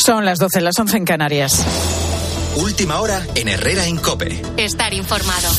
Son las 12, las 11 en Canarias. Última hora en Herrera en COPE. Estar informado.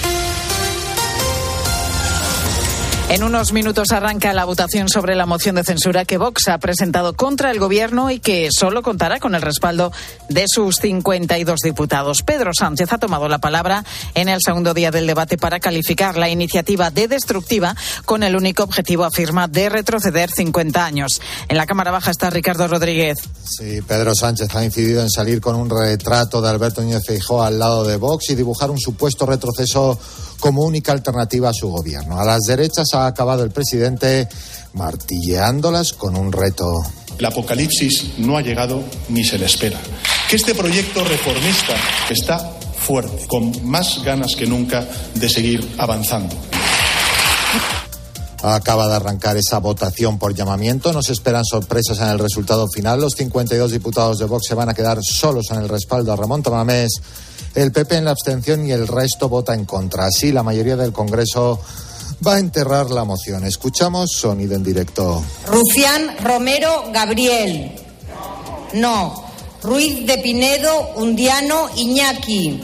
En unos minutos arranca la votación sobre la moción de censura que Vox ha presentado contra el Gobierno y que solo contará con el respaldo de sus 52 diputados. Pedro Sánchez ha tomado la palabra en el segundo día del debate para calificar la iniciativa de destructiva con el único objetivo, afirma, de retroceder 50 años. En la Cámara Baja está Ricardo Rodríguez. Sí, Pedro Sánchez ha incidido en salir con un retrato de Alberto Núñez Feijóo al lado de Vox y dibujar un supuesto retroceso como única alternativa a su gobierno. A las derechas ha acabado el presidente martilleándolas con un reto. El apocalipsis no ha llegado ni se le espera. Que este proyecto reformista está fuerte, con más ganas que nunca de seguir avanzando. Acaba de arrancar esa votación por llamamiento. No se esperan sorpresas en el resultado final. Los 52 diputados de Vox se van a quedar solos en el respaldo a Ramón Tamames, el PP en la abstención y el resto vota en contra. Así, la mayoría del Congreso va a enterrar la moción. Escuchamos sonido en directo. Rufián Romero Gabriel. No. Ruiz de Pinedo Undiano Iñaki.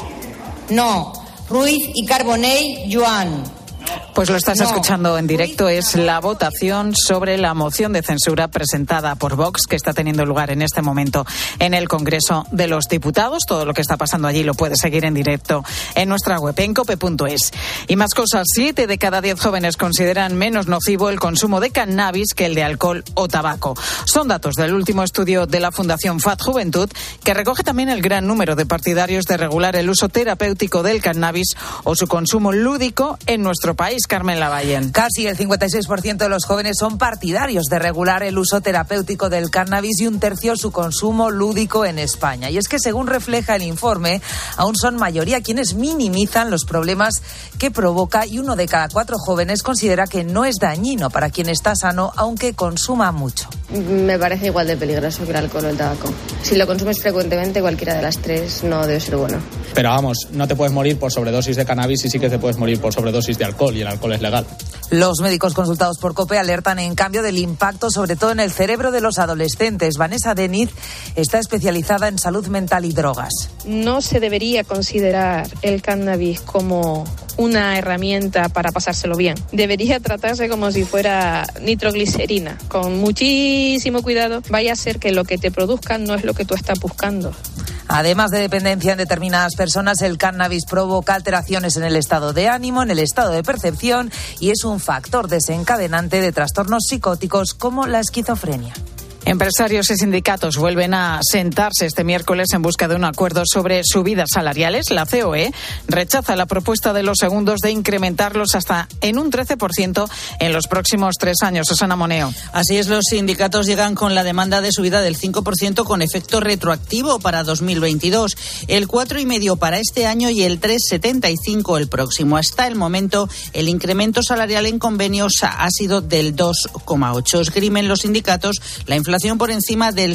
No. Ruiz y Carbonell Joan. Pues lo estás escuchando en directo. Es la votación sobre la moción de censura presentada por Vox, que está teniendo lugar en este momento en el Congreso de los Diputados. Todo lo que está pasando allí lo puedes seguir en directo en nuestra web, en cope.es. Y más cosas. 7 de cada 10 jóvenes consideran menos nocivo el consumo de cannabis que el de alcohol o tabaco. Son datos del último estudio de la Fundación FAD Juventud, que recoge también el gran número de partidarios de regular el uso terapéutico del cannabis o su consumo lúdico en nuestro país. Carmen Lavallén. Casi el 56% de los jóvenes son partidarios de regular el uso terapéutico del cannabis y 1/3 su consumo lúdico en España. Y es que, según refleja el informe, aún son mayoría quienes minimizan los problemas que provoca, y 1 de cada 4 jóvenes considera que no es dañino para quien está sano, aunque consuma mucho. Me parece igual de peligroso que el alcohol o el tabaco. Si lo consumes frecuentemente, cualquiera de las tres no debe ser bueno. Pero vamos, no te puedes morir por sobredosis de cannabis y sí que te puedes morir por sobredosis de alcohol, y el alcohol es legal. Los médicos consultados por COPE alertan, en cambio, del impacto sobre todo en el cerebro de los adolescentes. Vanessa Deniz está especializada en salud mental y drogas. No se debería considerar el cannabis como una herramienta para pasárselo bien. Debería tratarse como si fuera nitroglicerina, con muchísimo cuidado. Vaya a ser que lo que te produzcan no es lo que tú estás buscando. Además de dependencia en determinadas personas, el cannabis provoca alteraciones en el estado de ánimo, en el estado de percepción, y es un factor desencadenante de trastornos psicóticos como la esquizofrenia. Empresarios y sindicatos vuelven a sentarse este miércoles en busca de un acuerdo sobre subidas salariales. La COE rechaza la propuesta de los segundos de incrementarlos hasta en un 13% en los próximos 3 años. Susana Moneo. Así es, los sindicatos llegan con la demanda de subida del 5% con efecto retroactivo para 2022, el 4,5% para este año y el 3,75% el próximo. Hasta el momento, el incremento salarial en convenios ha sido del 2,8%. Esgrimen los sindicatos la inflación por encima del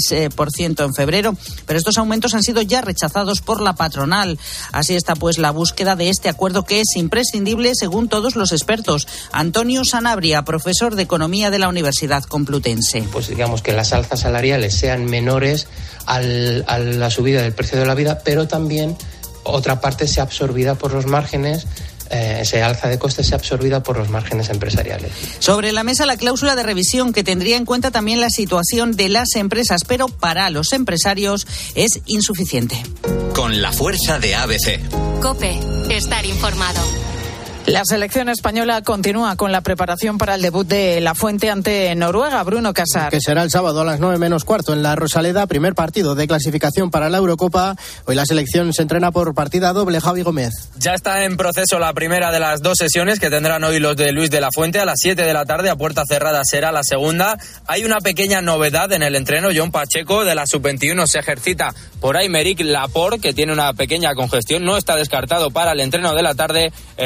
6% en febrero, pero estos aumentos han sido ya rechazados por la patronal. Así está pues la búsqueda de este acuerdo, que es imprescindible según todos los expertos. Antonio Sanabria, profesor de Economía de la Universidad Complutense. Pues digamos que las alzas salariales sean menores a la subida del precio de la vida, pero también otra parte sea absorbida por los márgenes. Ese alza de costes sea absorbida por los márgenes empresariales. Sobre la mesa la cláusula de revisión, que tendría en cuenta también la situación de las empresas, pero para los empresarios es insuficiente. Con la fuerza de ABC. COPE. Estar informado. La selección española continúa con la preparación para el debut de La Fuente ante Noruega. Bruno Casar. Que será el sábado a las 9:15 en la Rosaleda, primer partido de clasificación para la Eurocopa. Hoy la selección se entrena por partida doble. Javi Gómez. Ya está en proceso la primera de las 2 sesiones que tendrán hoy los de Luis de la Fuente. A las 7 de la tarde, a puerta cerrada, será la segunda. Hay una pequeña novedad en el entreno. Jon Pacheco, de la Sub-21, se ejercita por Aymeric Laporte, que tiene una pequeña congestión. No está descartado para el entreno de la tarde. En 1 hora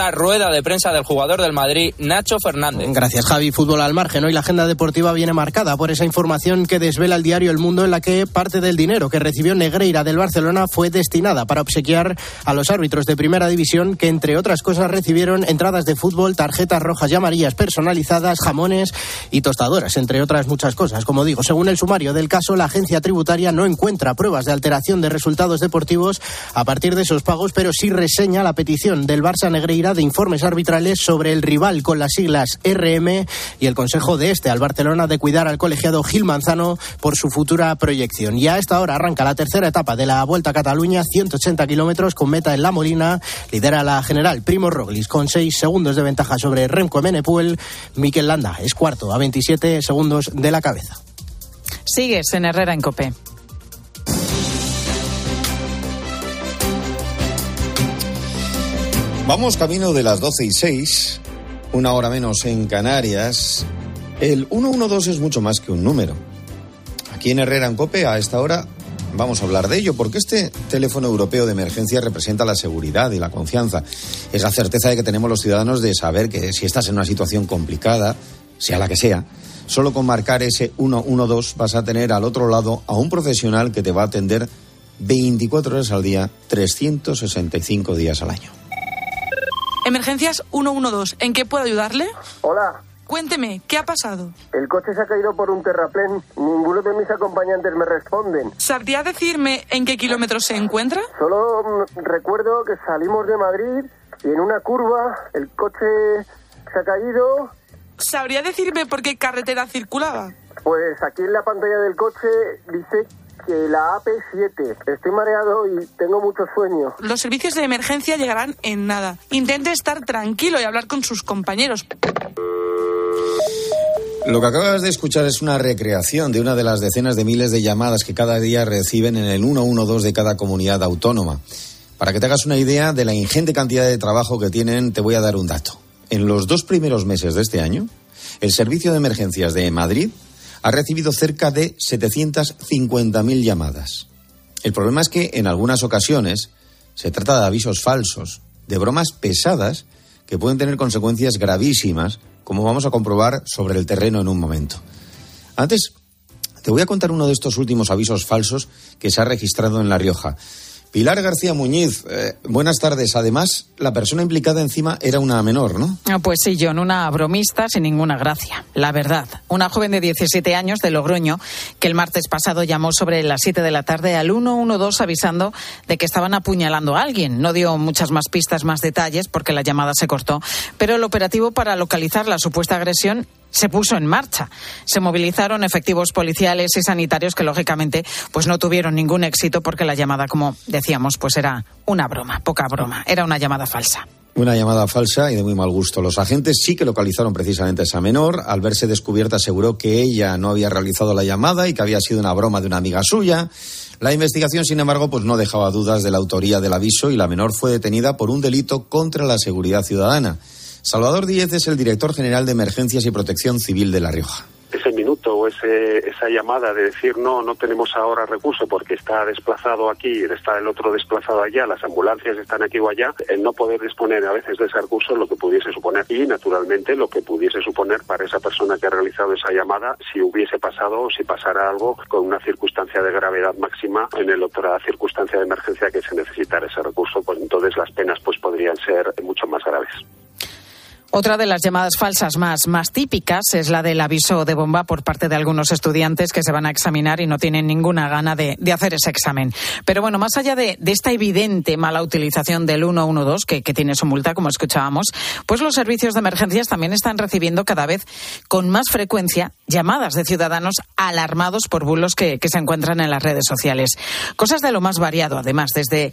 esa rueda de prensa del jugador del Madrid, Nacho Fernández. Gracias, Javi. Fútbol al margen. Hoy la agenda deportiva viene marcada por esa información que desvela el diario El Mundo, en la que parte del dinero que recibió Negreira del Barcelona fue destinada para obsequiar a los árbitros de Primera División, que entre otras cosas recibieron entradas de fútbol, tarjetas rojas y amarillas personalizadas, jamones y tostadoras, entre otras muchas cosas. Como digo, según el sumario del caso, la agencia tributaria no encuentra pruebas de alteración de resultados deportivos a partir de esos pagos, pero sí reseña la petición del Barça Negreira de informes arbitrales sobre el rival con las siglas RM y el consejo de al Barcelona de cuidar al colegiado Gil Manzano por su futura proyección. Y a esta hora arranca la tercera etapa de la Vuelta a Cataluña, 180 kilómetros con meta en La Molina. Lidera la general Primo Roglic con 6 segundos de ventaja sobre Remco Evenepoel. Mikel Landa es cuarto a 27 segundos de la cabeza. Sigues en Herrera en COPE. Vamos camino de las 12:06, una hora menos en Canarias. El 112 es mucho más que un número. Aquí en Herrera en COPE, a esta hora, vamos a hablar de ello, porque este teléfono europeo de emergencia representa la seguridad y la confianza. Es la certeza de que tenemos los ciudadanos de saber que si estás en una situación complicada, sea la que sea, solo con marcar ese 112 vas a tener al otro lado a un profesional que te va a atender 24 horas al día, 365 días al año. Emergencias 112. ¿En qué puedo ayudarle? Hola. Cuénteme, ¿qué ha pasado? El coche se ha caído por un terraplén. Ninguno de mis acompañantes me responden. ¿Sabría decirme en qué kilómetros se encuentra? Solo recuerdo que salimos de Madrid y en una curva el coche se ha caído. ¿Sabría decirme por qué carretera circulaba? Pues aquí en la pantalla del coche dice que la AP7. Estoy mareado y tengo mucho sueño. Los servicios de emergencia llegarán en nada. Intente estar tranquilo y hablar con sus compañeros. Lo que acabas de escuchar es una recreación de una de las decenas de miles de llamadas que cada día reciben en el 112 de cada comunidad autónoma. Para que te hagas una idea de la ingente cantidad de trabajo que tienen, te voy a dar un dato. En los 2 primeros meses de este año, el Servicio de Emergencias de Madrid ha recibido cerca de 750.000 llamadas. El problema es que en algunas ocasiones se trata de avisos falsos, de bromas pesadas que pueden tener consecuencias gravísimas, como vamos a comprobar sobre el terreno en un momento. Antes, te voy a contar uno de estos últimos avisos falsos que se ha registrado en La Rioja. Pilar García Muñiz, buenas tardes. Además, la persona implicada encima era una menor, ¿no? Pues sí, John, una bromista sin ninguna gracia. La verdad, una joven de 17 años de Logroño que el martes pasado llamó sobre las 7 de la tarde al 112 avisando de que estaban apuñalando a alguien. No dio muchas más pistas, más detalles, porque la llamada se cortó. Pero el operativo para localizar la supuesta agresión se puso en marcha. Se movilizaron efectivos policiales y sanitarios que, lógicamente, pues no tuvieron ningún éxito porque la llamada, como decíamos, pues era una broma, poca broma. Era una llamada falsa. Una llamada falsa y de muy mal gusto. Los agentes sí que localizaron precisamente a esa menor. Al verse descubierta aseguró que ella no había realizado la llamada y que había sido una broma de una amiga suya. La investigación, sin embargo, pues no dejaba dudas de la autoría del aviso y la menor fue detenida por un delito contra la seguridad ciudadana. Salvador Díez es el director general de Emergencias y Protección Civil de La Rioja. Ese minuto o esa llamada de decir no tenemos ahora recurso porque está desplazado aquí, está el otro desplazado allá, las ambulancias están aquí o allá, el no poder disponer a veces de ese recurso, lo que pudiese suponer y naturalmente lo que pudiese suponer para esa persona que ha realizado esa llamada si hubiese pasado o si pasara algo con una circunstancia de gravedad máxima en la otra circunstancia de emergencia que se necesitara ese recurso, pues entonces las penas pues podrían ser mucho más graves. Otra de las llamadas falsas más típicas es la del aviso de bomba por parte de algunos estudiantes que se van a examinar y no tienen ninguna gana de hacer ese examen. Pero bueno, más allá de esta evidente mala utilización del 112, que tiene su multa, como escuchábamos, pues los servicios de emergencias también están recibiendo cada vez con más frecuencia llamadas de ciudadanos alarmados por bulos que se encuentran en las redes sociales. Cosas de lo más variado, además, desde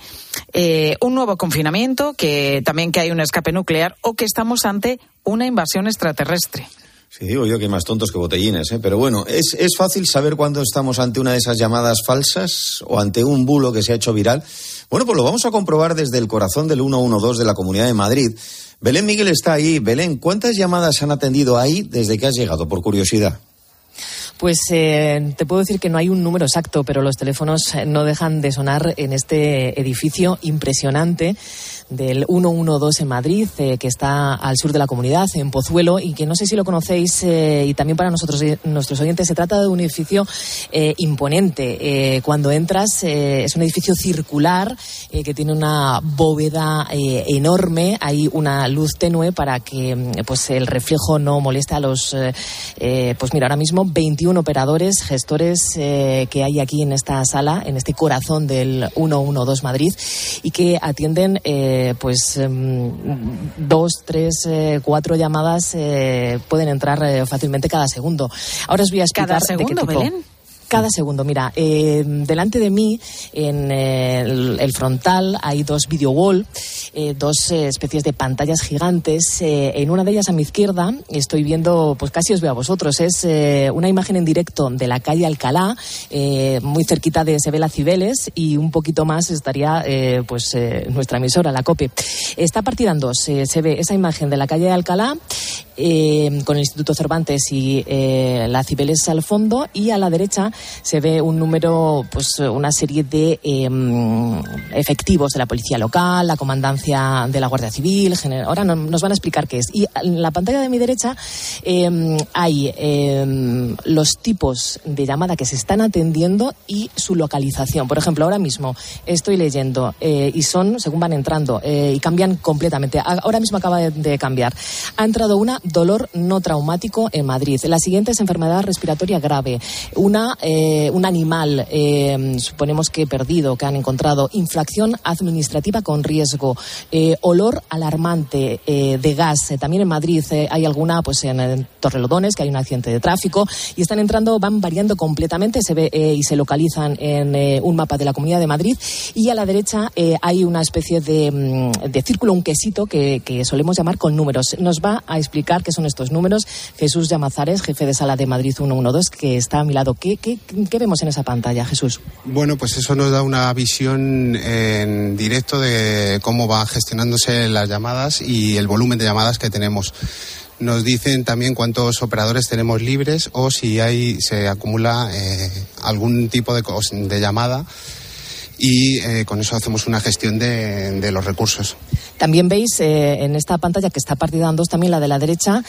un nuevo confinamiento, que hay un escape nuclear o que estamos ante una invasión extraterrestre. Sí, digo yo que hay más tontos que botellines, ¿eh? Pero bueno, ¿es fácil saber cuándo estamos ante una de esas llamadas falsas o ante un bulo que se ha hecho viral? Bueno, pues lo vamos a comprobar desde el corazón del 112 de la Comunidad de Madrid. Belén Miguel está ahí. Belén, ¿cuántas llamadas han atendido ahí desde que has llegado, por curiosidad? Pues te puedo decir que no hay un número exacto, pero los teléfonos no dejan de sonar en este edificio impresionante del 112 en Madrid, que está al sur de la comunidad, en Pozuelo, y que no sé si lo conocéis, y también para nosotros, nuestros oyentes, se trata de un edificio imponente. Cuando entras, es un edificio circular que tiene una bóveda enorme, hay una luz tenue para que pues el reflejo no moleste a los, pues mira, ahora mismo 21 operadores, gestores que hay aquí en esta sala, en este corazón del 112 Madrid, y que atienden pues 2, 3, 4 llamadas pueden entrar fácilmente cada segundo. Ahora os voy a explicar ¿Cada segundo, de qué tipo. Belén? Cada segundo, mira, delante de mí, en el frontal, hay 2 video wall, 2 especies de pantallas gigantes. En una de ellas, a mi izquierda, estoy viendo, pues casi os veo a vosotros, es una imagen en directo de la calle Alcalá, muy cerquita de Se ve la Cibeles, y un poquito más estaría pues nuestra emisora, la COPE. Está partida en 2, se ve esa imagen de la calle Alcalá, con el Instituto Cervantes y la Cibeles al fondo, y a la derecha se ve un número, pues una serie de efectivos de la policía local, la comandancia de la Guardia Civil. Ahora nos van a explicar qué es. Y en la pantalla de mi derecha hay los tipos de llamada que se están atendiendo y su localización. Por ejemplo, ahora mismo estoy leyendo y son, según van entrando, y cambian completamente. Ahora mismo acaba de cambiar. Ha entrado una: dolor no traumático en Madrid. La siguiente es enfermedad respiratoria grave. Un animal, suponemos que perdido, que han encontrado. Infracción administrativa con riesgo. Olor alarmante de gas. También en Madrid hay alguna, pues en Torrelodones, que hay un accidente de tráfico, y están entrando, van variando completamente, se ve y se localizan en un mapa de la Comunidad de Madrid. Y a la derecha hay una especie de círculo, un quesito que solemos llamar con números. Nos va a explicar qué son estos números Jesús Llamazares, jefe de sala de Madrid 112, que está a mi lado. ¿Qué vemos en esa pantalla, Jesús? Bueno, pues eso nos da una visión en directo de cómo va gestionándose las llamadas y el volumen de llamadas que tenemos. Nos dicen también cuántos operadores tenemos libres o si se acumula algún tipo de llamada, y con eso hacemos una gestión de los recursos. También veis en esta pantalla, que está partida en 2 también, la de la derecha,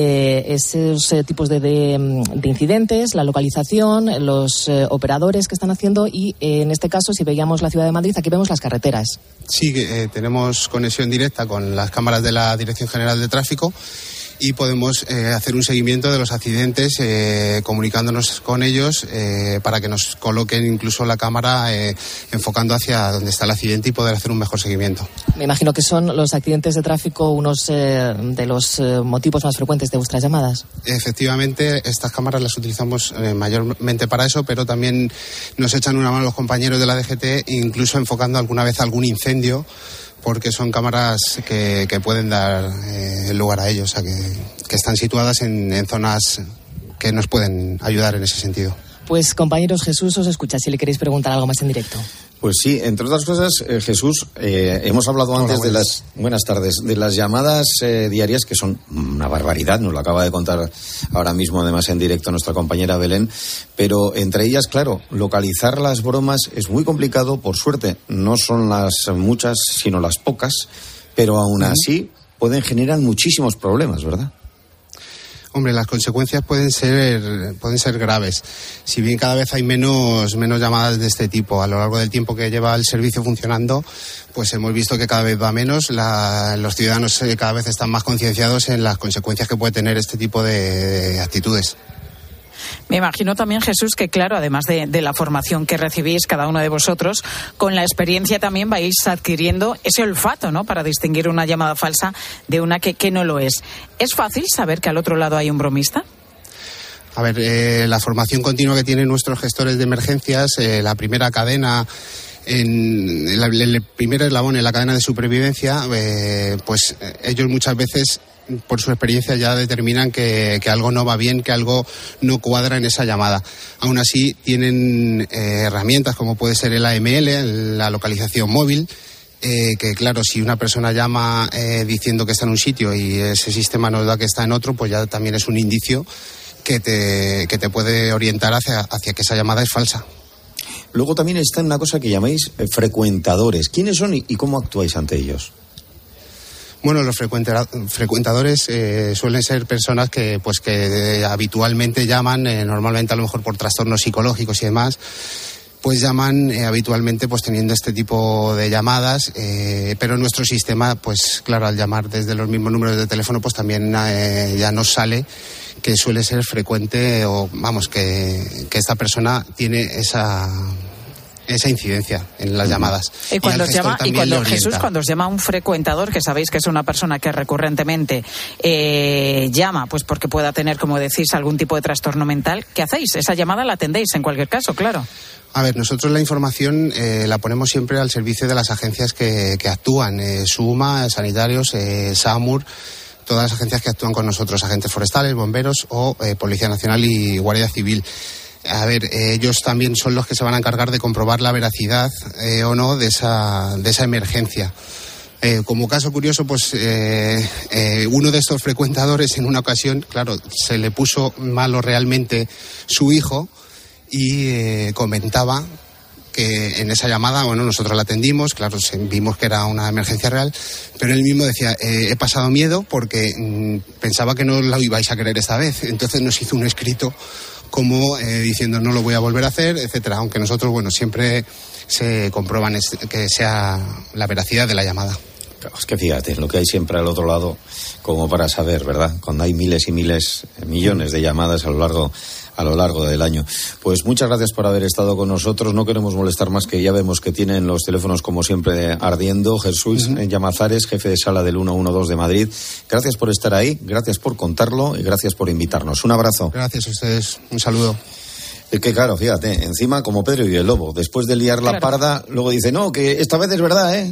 esos tipos de incidentes, la localización, los operadores que están haciendo, y en este caso, si veíamos la Ciudad de Madrid, aquí vemos las carreteras. Sí, tenemos conexión directa con las cámaras de la Dirección General de Tráfico y podemos hacer un seguimiento de los accidentes comunicándonos con ellos para que nos coloquen incluso la cámara enfocando hacia donde está el accidente y poder hacer un mejor seguimiento. Me imagino que son los accidentes de tráfico unos de los motivos más frecuentes de vuestras llamadas. Efectivamente, estas cámaras las utilizamos mayormente para eso, pero también nos echan una mano los compañeros de la DGT, incluso enfocando alguna vez algún incendio, porque son cámaras que pueden dar lugar a ellos, o sea, que están situadas en zonas que nos pueden ayudar en ese sentido. Pues compañeros, Jesús os escucha si le queréis preguntar algo más en directo. Pues sí, entre otras cosas, Jesús, hemos hablado antes de las... Buenas tardes. De las llamadas diarias, que son una barbaridad, nos lo acaba de contar ahora mismo, además en directo, nuestra compañera Belén, pero entre ellas, claro, localizar las bromas es muy complicado. Por suerte, no son las muchas, sino las pocas, pero aún así pueden generar muchísimos problemas, ¿verdad? Hombre, las consecuencias pueden ser graves. Si bien cada vez hay menos llamadas de este tipo, a lo largo del tiempo que lleva el servicio funcionando, pues hemos visto que cada vez va menos. Los ciudadanos cada vez están más concienciados en las consecuencias que puede tener este tipo de actitudes. Me imagino también, Jesús, que claro, además de la formación que recibís cada uno de vosotros, con la experiencia también vais adquiriendo ese olfato, ¿no?, para distinguir una llamada falsa de una que no lo es. ¿Es fácil saber que al otro lado hay un bromista? A ver, la formación continua que tienen nuestros gestores de emergencias, la primera cadena, en el primer eslabón en la cadena de supervivencia, pues ellos muchas veces, por su experiencia, ya determinan que algo no va bien, que algo no cuadra en esa llamada. Aún así, tienen herramientas como puede ser el AML, la localización móvil, que claro, si una persona llama diciendo que está en un sitio y ese sistema nos da que está en otro, pues ya también es un indicio que te puede orientar hacia que esa llamada es falsa. Luego también está una cosa que llamáis frecuentadores. ¿Quiénes son y cómo actuáis ante ellos? Bueno, los frecuentadores suelen ser personas que habitualmente llaman, normalmente a lo mejor por trastornos psicológicos y demás, pues llaman habitualmente pues teniendo este tipo de llamadas, pero en nuestro sistema, pues claro, al llamar desde los mismos números de teléfono, pues también ya nos sale que suele ser frecuente o vamos, que esta persona tiene esa incidencia en las llamadas. Y cuando os llama un frecuentador, que sabéis que es una persona que recurrentemente llama, pues porque pueda tener, como decís, algún tipo de trastorno mental, ¿qué hacéis? Esa llamada la atendéis en cualquier caso, claro. A ver, nosotros la información la ponemos siempre al servicio de las agencias que actúan, SUMA, sanitarios, SAMUR, todas las agencias que actúan con nosotros, agentes forestales, bomberos o Policía Nacional y Guardia Civil. A ver, ellos también son los que se van a encargar de comprobar la veracidad o no de esa emergencia. Como caso curioso, pues uno de estos frecuentadores en una ocasión, claro, se le puso malo realmente su hijo y comentaba que en esa llamada, bueno, nosotros la atendimos, claro, vimos que era una emergencia real, pero él mismo decía, he pasado miedo porque pensaba que no lo ibais a querer esta vez. Entonces nos hizo un escrito como diciendo no lo voy a volver a hacer, etcétera, aunque nosotros, bueno, siempre se comprueban que sea la veracidad de la llamada. Es que fíjate, lo que hay siempre al otro lado, como para saber, ¿verdad? Cuando hay miles y miles, millones de llamadas a lo largo del año. Pues muchas gracias por haber estado con nosotros. No queremos molestar más, que ya vemos que tienen los teléfonos como siempre ardiendo. Jesús Llamazares, jefe de sala del 112 de Madrid. Gracias por estar ahí, gracias por contarlo y gracias por invitarnos. Un abrazo. Gracias a ustedes. Un saludo. Es que claro, fíjate, encima como Pedro y el Lobo, después de liar la parda, luego dice, no, que esta vez es verdad, ¿eh?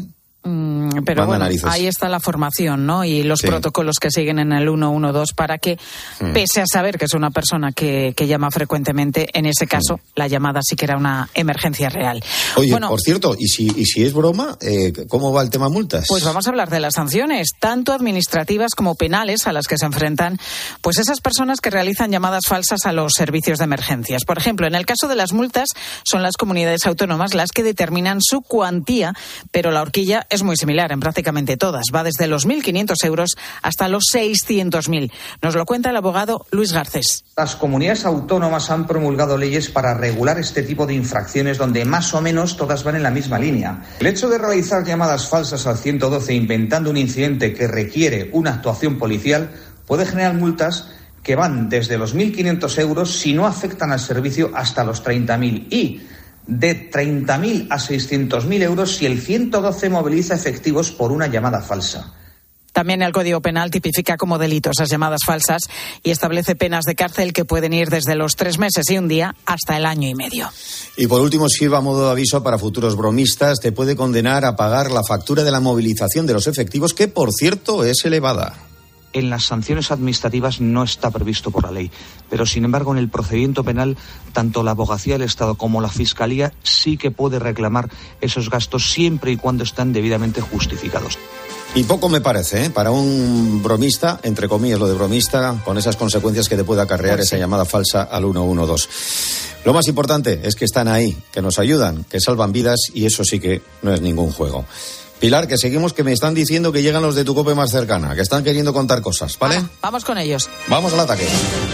Pero bueno, ahí está la formación, ¿no? Y los protocolos que siguen en el 112 para que, pese a saber que es una persona que llama frecuentemente, en ese caso la llamada sí que era una emergencia real. Oye, bueno, por cierto, ¿y si es broma, cómo va el tema multas? Pues vamos a hablar de las sanciones, tanto administrativas como penales, a las que se enfrentan pues esas personas que realizan llamadas falsas a los servicios de emergencias. Por ejemplo, en el caso de las multas, son las comunidades autónomas las que determinan su cuantía, pero la horquilla es muy similar en prácticamente todas. Va desde los 1.500 euros hasta los 600.000. Nos lo cuenta el abogado Luis Garcés. Las comunidades autónomas han promulgado leyes para regular este tipo de infracciones donde más o menos todas van en la misma línea. El hecho de realizar llamadas falsas al 112 inventando un incidente que requiere una actuación policial puede generar multas que van desde los 1.500 euros si no afectan al servicio hasta los 30.000 y de 30.000 a 600.000 euros si el 112 moviliza efectivos por una llamada falsa. También el Código Penal tipifica como delito esas llamadas falsas y establece penas de cárcel que pueden ir desde los 3 meses y un día hasta el año y medio. Y por último, sirva a modo de aviso para futuros bromistas, te puede condenar a pagar la factura de la movilización de los efectivos, que por cierto es elevada. En las sanciones administrativas no está previsto por la ley, pero sin embargo en el procedimiento penal tanto la Abogacía del Estado como la Fiscalía sí que puede reclamar esos gastos siempre y cuando están debidamente justificados. Y poco me parece, ¿eh? Para un bromista, entre comillas lo de bromista, con esas consecuencias que te puede acarrear esa llamada falsa al 112. Lo más importante es que están ahí, que nos ayudan, que salvan vidas, y eso sí que no es ningún juego. Pilar, que seguimos, que me están diciendo que llegan los de tu COPE más cercana, que están queriendo contar cosas, ¿vale? Vamos con ellos. Vamos al ataque.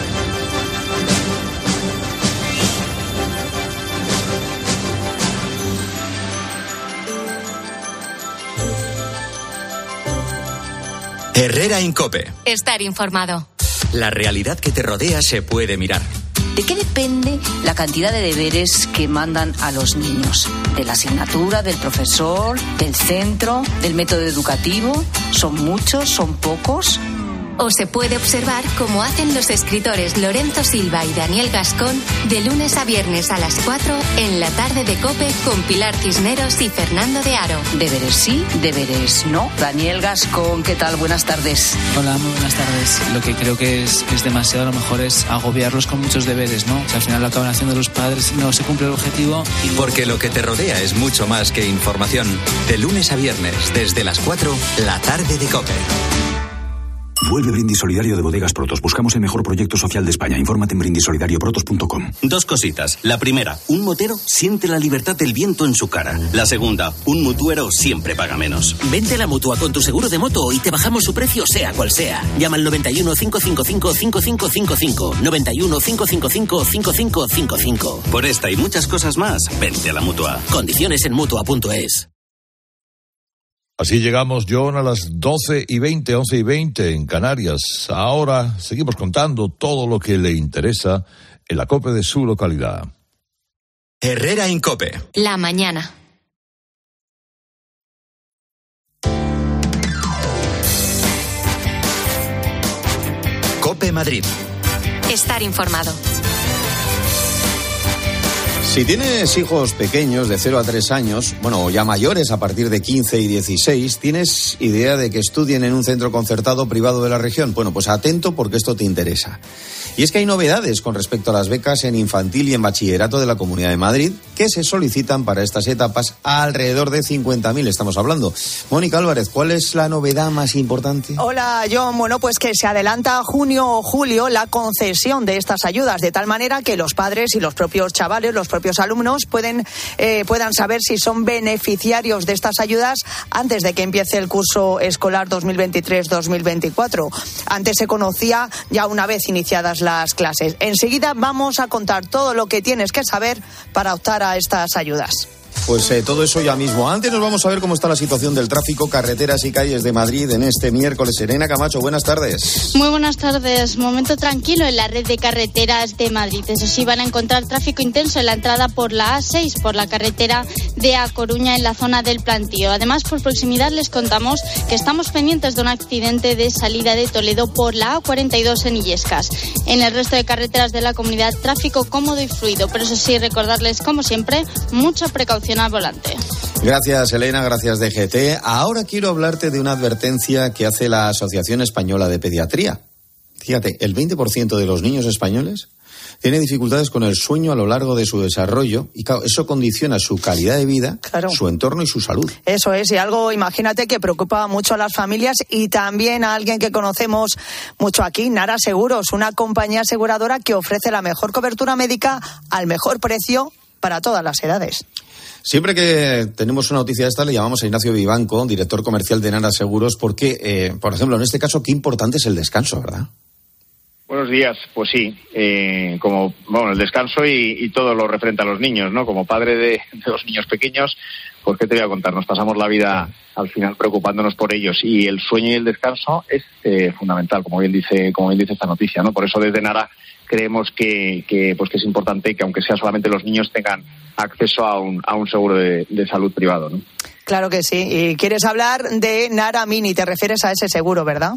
Herrera en COPE. Estar informado. La realidad que te rodea se puede mirar. ¿De qué depende la cantidad de deberes que mandan a los niños? ¿De la asignatura, del profesor, del centro, del método educativo? ¿Son muchos? ¿Son pocos? O se puede observar cómo hacen los escritores Lorenzo Silva y Daniel Gascón de lunes a viernes a las 4 en la tarde de COPE con Pilar Cisneros y Fernando de Aro. Deberes sí, deberes no. Daniel Gascón, ¿qué tal? Buenas tardes. Hola, muy buenas tardes. Lo que creo que es demasiado, a lo mejor, es agobiarlos con muchos deberes, ¿no? O sea, al final lo acaban haciendo los padres, no se cumple el objetivo. Porque lo que te rodea es mucho más que información. De lunes a viernes, desde las 4, la tarde de COPE. Vuelve Brindis Solidario de Bodegas Protos. Buscamos el mejor proyecto social de España. Infórmate en brindissolidarioprotos.com. Dos cositas. La primera, un motero siente la libertad del viento en su cara. La segunda, un mutuero siempre paga menos. Vente a la Mutua con tu seguro de moto y te bajamos su precio sea cual sea. Llama al 91 555 5555. 91 555 5555. Por esta y muchas cosas más, vente a la Mutua. Condiciones en Mutua.es. Así llegamos, John, a las 12:20, 11:20 en Canarias. Ahora seguimos contando todo lo que le interesa en la COPE de su localidad. Herrera en COPE. La mañana. COPE Madrid. Estar informado. Si tienes hijos pequeños de 0 a 3 años, o ya mayores a partir de 15 y 16, ¿tienes idea de que estudien en un centro concertado privado de la región? Bueno, pues atento porque esto te interesa. Y es que hay novedades con respecto a las becas en infantil y en bachillerato de la Comunidad de Madrid que se solicitan para estas etapas alrededor de 50.000, estamos hablando. Mónica Álvarez, ¿cuál es la novedad más importante? Hola, John. Bueno, pues que se adelanta a junio o julio la concesión de estas ayudas, de tal manera que los padres y los propios chavales, los propios alumnos puedan saber si son beneficiarios de estas ayudas antes de que empiece el curso escolar 2023-2024. Antes se conocía ya una vez iniciadas las clases. Enseguida vamos a contar todo lo que tienes que saber para optar a estas ayudas. Pues todo eso ya mismo. Antes nos vamos a ver cómo está la situación del tráfico, carreteras y calles de Madrid en este miércoles. Elena Camacho, buenas tardes. Muy buenas tardes. Momento tranquilo en la red de carreteras de Madrid. Eso sí, van a encontrar tráfico intenso en la entrada por la A6, por la carretera de A Coruña en la zona del Plantío. Además, por proximidad les contamos que estamos pendientes de un accidente de salida de Toledo por la A42 en Illescas. En el resto de carreteras de la comunidad, tráfico cómodo y fluido. Pero eso sí, recordarles, como siempre, mucha precaución al volante. Gracias, Elena, gracias, DGT. Ahora quiero hablarte de una advertencia que hace la Asociación Española de Pediatría. Fíjate, el 20% de los niños españoles tiene dificultades con el sueño a lo largo de su desarrollo y, claro, eso condiciona su calidad de vida, claro, su entorno y su salud. Eso es, y algo, imagínate, que preocupa mucho a las familias y también a alguien que conocemos mucho aquí, Nara Seguros, una compañía aseguradora que ofrece la mejor cobertura médica al mejor precio para todas las edades. Siempre que tenemos una noticia de esta le llamamos a Ignacio Vivanco, director comercial de Nara Seguros, porque, por ejemplo, en este caso, qué importante es el descanso, ¿verdad? Buenos días, pues sí, el descanso y todo lo referente a los niños, ¿no? Como padre de los niños pequeños, pues qué te voy a contar, nos pasamos la vida al final preocupándonos por ellos y el sueño y el descanso es fundamental, como bien dice esta noticia, ¿no? Por eso desde Nara creemos que es importante que aunque sea solamente los niños tengan acceso a un seguro de salud privado, ¿no? Claro que sí. Y quieres hablar de Nara Mini, te refieres a ese seguro, ¿verdad?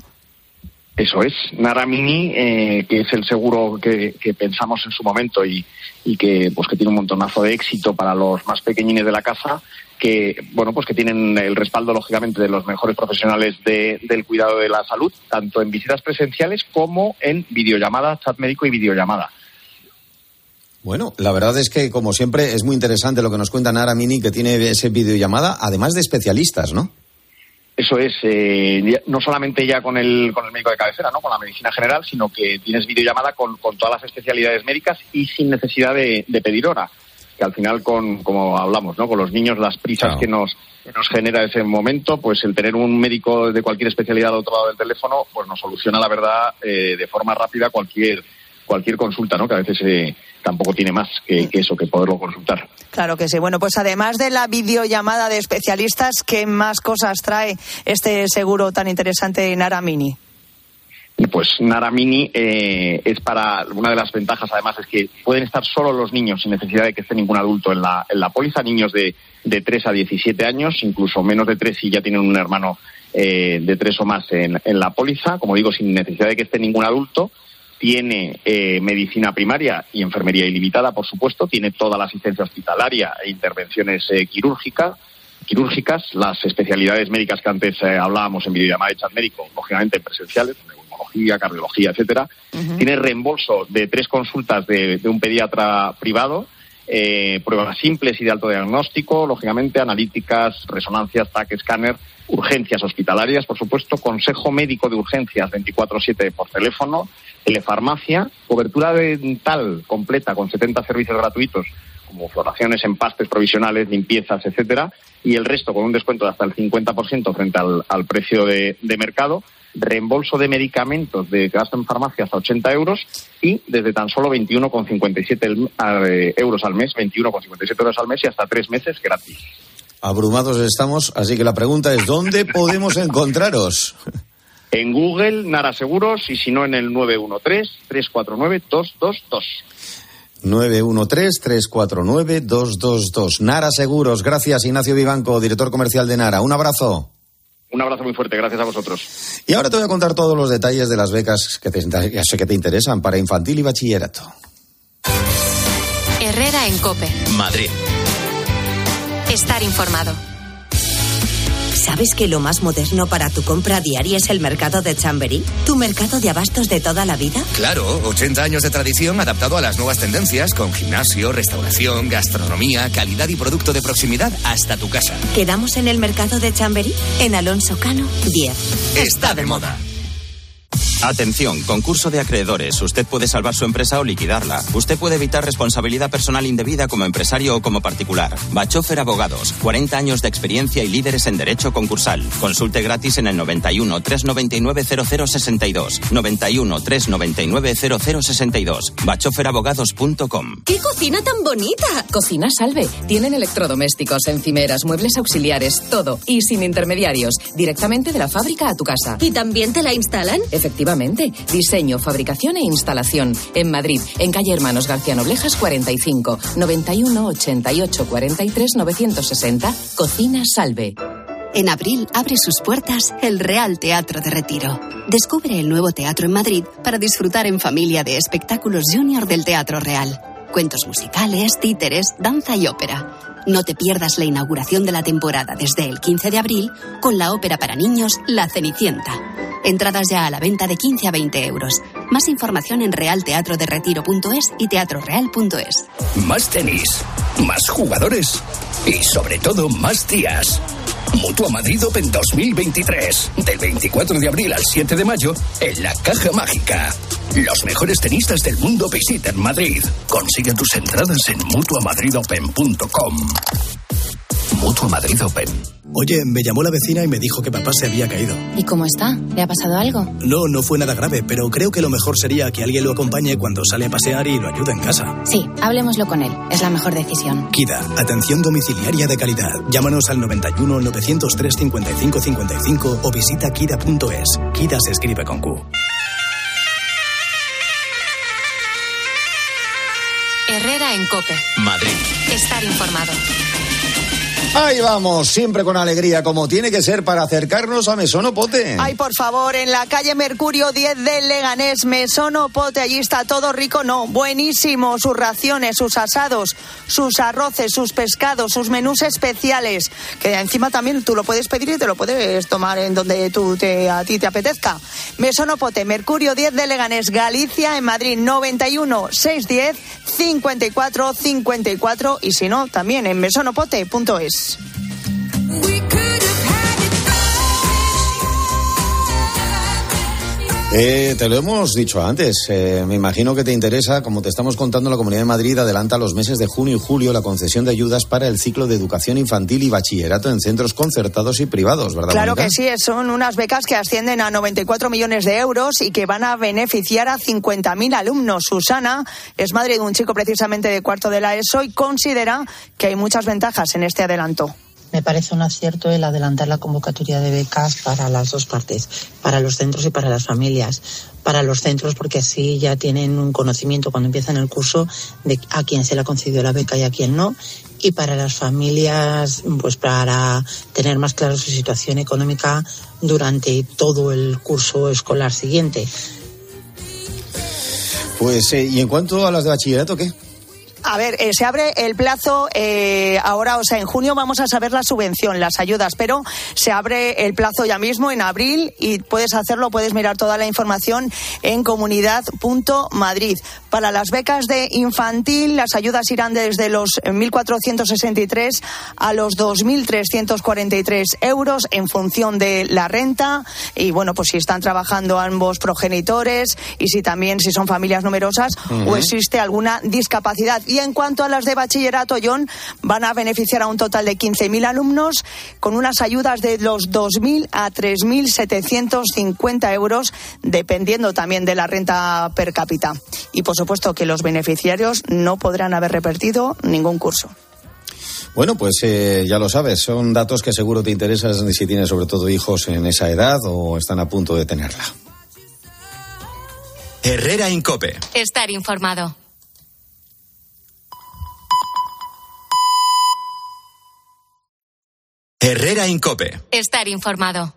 Eso es, Nara Mini, que es el seguro que pensamos en su momento y que tiene un montonazo de éxito para los más pequeñines de la casa, que tienen el respaldo, lógicamente, de los mejores profesionales del cuidado de la salud, tanto en visitas presenciales como en videollamada, chat médico y videollamada. Bueno, la verdad es que, como siempre, es muy interesante lo que nos cuenta Nara Mini, que tiene ese videollamada, además de especialistas, ¿no? Eso es, no solamente ya con el médico de cabecera, ¿no? Con la medicina general, sino que tienes videollamada con todas las especialidades médicas y sin necesidad de pedir hora. Que al final, como hablamos, ¿no? Con los niños, las prisas que nos genera ese momento, pues el tener un médico de cualquier especialidad al otro lado del teléfono, pues nos soluciona, la verdad, de forma rápida cualquier consulta, ¿no? Que a veces tampoco tiene más que eso, que poderlo consultar. Claro que sí. Bueno, pues además de la videollamada de especialistas, ¿qué más cosas trae este seguro tan interesante Nara Mini? Pues Nara Mini es para... Una de las ventajas, además, es que pueden estar solo los niños sin necesidad de que esté ningún adulto en la póliza. Niños de 3 a 17 años, incluso menos de 3 si ya tienen un hermano de 3 o más en la póliza. Como digo, sin necesidad de que esté ningún adulto. Tiene medicina primaria y enfermería ilimitada, por supuesto. Tiene toda la asistencia hospitalaria e intervenciones quirúrgicas, las especialidades médicas que antes hablábamos en videollamada y chat médico, lógicamente presenciales, neumología, cardiología, etcétera. Uh-huh. Tiene reembolso de 3 consultas de un pediatra privado pruebas simples y de alto diagnóstico, lógicamente analíticas, resonancias, TAC, escáner, urgencias hospitalarias, por supuesto, consejo médico de urgencias 24/7 por teléfono, telefarmacia, cobertura dental completa con 70 servicios gratuitos como floraciones, empastes provisionales, limpiezas, etcétera, y el resto con un descuento de hasta el 50% frente al precio de mercado, reembolso de medicamentos de gasto en farmacia hasta 80 euros y desde tan solo 21,57 euros al mes, 21,57 euros al mes y hasta 3 meses gratis. Abrumados estamos, así que la pregunta es, ¿dónde podemos encontraros? En Google, Nara Seguros, y si no, en el 913-349-222. 913-349-222. Nara Seguros. Gracias, Ignacio Vivanco, director comercial de Nara. Un abrazo. Un abrazo muy fuerte, gracias a vosotros. Y ahora te voy a contar todos los detalles de las becas que sé que te interesan para infantil y bachillerato. Herrera en COPE. Madrid. Estar informado. ¿Sabes que lo más moderno para tu compra diaria es el mercado de Chamberí? ¿Tu mercado de abastos de toda la vida? Claro, 80 años de tradición adaptado a las nuevas tendencias, con gimnasio, restauración, gastronomía, calidad y producto de proximidad hasta tu casa. ¿Quedamos en el mercado de Chamberí? En Alonso Cano, 10. Está de moda. Atención, concurso de acreedores. Usted puede salvar su empresa o liquidarla. Usted puede evitar responsabilidad personal indebida como empresario o como particular. Bachofer Abogados, 40 años de experiencia y líderes en derecho concursal. Consulte gratis en el 91 399 0062. 91 399 0062. bachoferabogados.com. ¡Qué cocina tan bonita! Cocina Salve. Tienen electrodomésticos, encimeras, muebles auxiliares, todo. Y sin intermediarios. Directamente de la fábrica a tu casa. ¿Y también te la instalan? Efectivamente. Diseño, fabricación e instalación. En Madrid, en calle Hermanos García Noblejas 45. 91 88 43 960. Cocina Salve. En abril abre sus puertas el Real Teatro de Retiro. Descubre el nuevo teatro en Madrid para disfrutar en familia de espectáculos junior del Teatro Real. Cuentos musicales, títeres, danza y ópera. No te pierdas la inauguración de la temporada desde el 15 de abril con la ópera para niños La Cenicienta. Entradas ya a la venta de 15 a 20 euros. Más información en realteatroderetiro.es y teatroreal.es. Más tenis, más jugadores y sobre todo más días. Mutua Madrid Open 2023. Del 24 de abril al 7 de mayo en la Caja Mágica. Los mejores tenistas del mundo visitan Madrid. Consigue tus entradas en mutuamadridopen.com. Mutua Madrid Open. Oye, me llamó la vecina y me dijo que papá se había caído. ¿Y cómo está? ¿Le ha pasado algo? No fue nada grave, pero creo que lo mejor sería que alguien lo acompañe cuando sale a pasear y lo ayude en casa. Sí, hablemoslo con él. Es la mejor decisión. Kida, atención domiciliaria de calidad. Llámanos al 91 903 55 55 o visita kida.es. Kida se escribe con Q. Herrera en COPE. Madrid. Estar informado. Ahí vamos, siempre con alegría, como tiene que ser, para acercarnos a Mesón Opote. Ay, por favor, en la calle Mercurio 10 de Leganés, Mesón Opote, allí está todo rico, no, buenísimo, sus raciones, sus asados, sus arroces, sus pescados, sus menús especiales, que encima también tú lo puedes pedir y te lo puedes tomar en donde a ti te apetezca. Mesón Opote, Mercurio 10 de Leganés, Galicia, en Madrid, 91 610 54 54, y si no, también en mesonopote.es. Te lo hemos dicho antes, me imagino que te interesa, como te estamos contando, la Comunidad de Madrid adelanta los meses de junio y julio la concesión de ayudas para el ciclo de educación infantil y bachillerato en centros concertados y privados, ¿verdad, Claro, Mónica? que sí, son unas becas que ascienden a 94 millones de euros y que van a beneficiar a 50.000 alumnos. Susana es madre de un chico precisamente de cuarto de la ESO y considera que hay muchas ventajas en este adelanto. Me parece un acierto el adelantar la convocatoria de becas para las dos partes, para los centros y para las familias. Para los centros porque así ya tienen un conocimiento cuando empiezan el curso de a quién se le ha concedido la beca y a quién no. Y para las familias, pues para tener más clara su situación económica durante todo el curso escolar siguiente. Pues, ¿y en cuanto a las de bachillerato, qué? A ver, se abre el plazo ahora, o sea, en junio vamos a saber la subvención, las ayudas, pero se abre el plazo ya mismo en abril y puedes mirar toda la información en comunidad.madrid. Para las becas de infantil, las ayudas irán desde los 1.463 a los 2.343 euros en función de la renta y, bueno, pues si están trabajando ambos progenitores y si son familias numerosas o existe alguna discapacidad. Y en cuanto a las de bachillerato, John, van a beneficiar a un total de 15.000 alumnos con unas ayudas de los 2.000 a 3.750 euros, dependiendo también de la renta per cápita. Y, por supuesto, que los beneficiarios no podrán haber repetido ningún curso. Bueno, pues ya lo sabes, son datos que seguro te interesan si tienes sobre todo hijos en esa edad o están a punto de tenerla. Herrera en COPE. Estar informado. Herrera en COPE. Estar informado.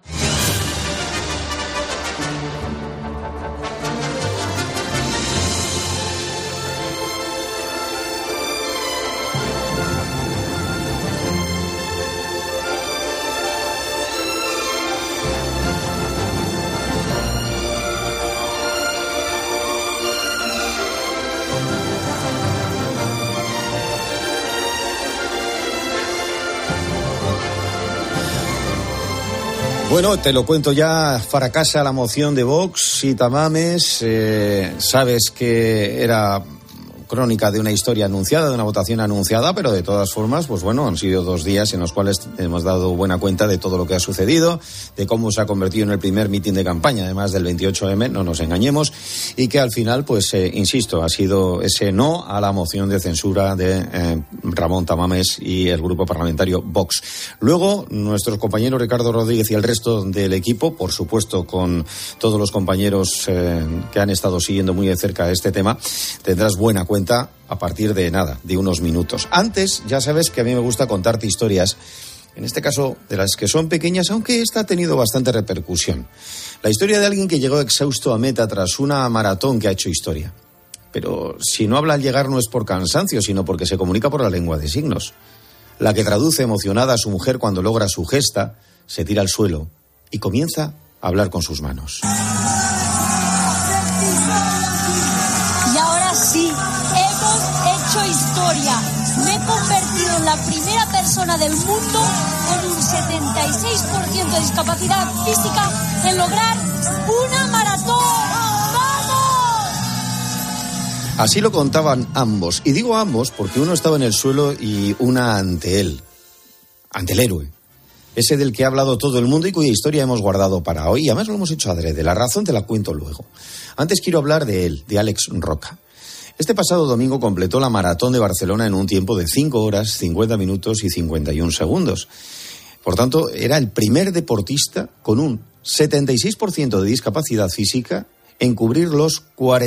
Bueno, te lo cuento ya, fracasa la moción de Vox y Tamames. Sabes que era crónica de una historia anunciada, de una votación anunciada, pero de todas formas, pues bueno, han sido 2 días en los cuales hemos dado buena cuenta de todo lo que ha sucedido, de cómo se ha convertido en el primer mitin de campaña, además del 28M, no nos engañemos, y que al final, pues, insisto, ha sido ese no a la moción de censura de Ramón Tamames y el grupo parlamentario Vox. Luego, nuestros compañeros Ricardo Rodríguez y el resto del equipo, por supuesto, con todos los compañeros que han estado siguiendo muy de cerca este tema, tendrás buena cuenta a partir de unos minutos. Antes, ya sabes que a mí me gusta contarte historias, en este caso de las que son pequeñas, aunque esta ha tenido bastante repercusión. La historia de alguien que llegó exhausto a meta tras una maratón que ha hecho historia. Pero si no habla al llegar no es por cansancio, sino porque se comunica por la lengua de signos. La que traduce emocionada a su mujer cuando logra su gesta, se tira al suelo y comienza a hablar con sus manos. Y ahora sí, hemos hecho historia. Me he convertido en la primera persona del mundo con un 76% de discapacidad física en lograr una maratón. ¡Vamos! Así lo contaban ambos. Y digo ambos porque uno estaba en el suelo y una ante él. Ante el héroe. Ese del que ha hablado todo el mundo y cuya historia hemos guardado para hoy. Y además lo hemos hecho adrede. La razón te la cuento luego. Antes quiero hablar de él, de Àlex Roca. Este pasado domingo completó la maratón de Barcelona en un tiempo de 5 horas, 50 minutos y 51 segundos. Por tanto, era el primer deportista con un 76% de discapacidad física en cubrir los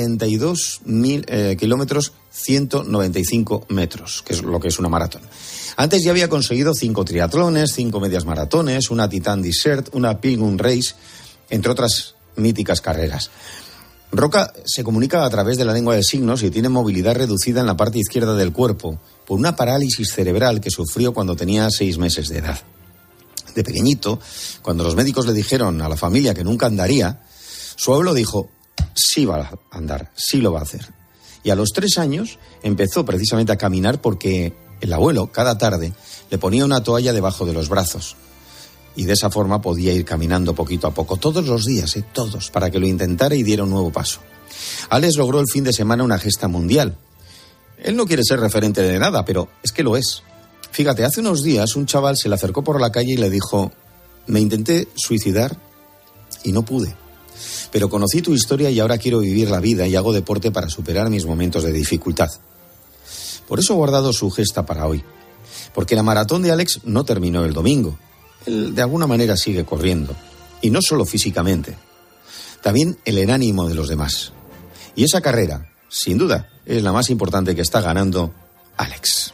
42.000 kilómetros, 195 metros, que es lo que es una maratón. Antes ya había conseguido 5 triatlones, 5 medias maratones, una Titan Desert, una Pilgrim Race, entre otras míticas carreras. Roca se comunica a través de la lengua de signos y tiene movilidad reducida en la parte izquierda del cuerpo por una parálisis cerebral que sufrió cuando tenía 6 meses de edad. De pequeñito, cuando los médicos le dijeron a la familia que nunca andaría, su abuelo dijo, sí va a andar, sí lo va a hacer. Y a los 3 años empezó precisamente a caminar porque el abuelo, cada tarde, le ponía una toalla debajo de los brazos. Y de esa forma podía ir caminando poquito a poco, todos los días, todos, para que lo intentara y diera un nuevo paso. Àlex logró el fin de semana una gesta mundial. Él no quiere ser referente de nada, pero es que lo es. Fíjate, hace unos días un chaval se le acercó por la calle y le dijo, me intenté suicidar y no pude. Pero conocí tu historia y ahora quiero vivir la vida y hago deporte para superar mis momentos de dificultad. Por eso he guardado su gesta para hoy. Porque la maratón de Àlex no terminó el domingo. Él de alguna manera sigue corriendo. Y no solo físicamente. También en el ánimo de los demás. Y esa carrera, sin duda, es la más importante que está ganando Àlex.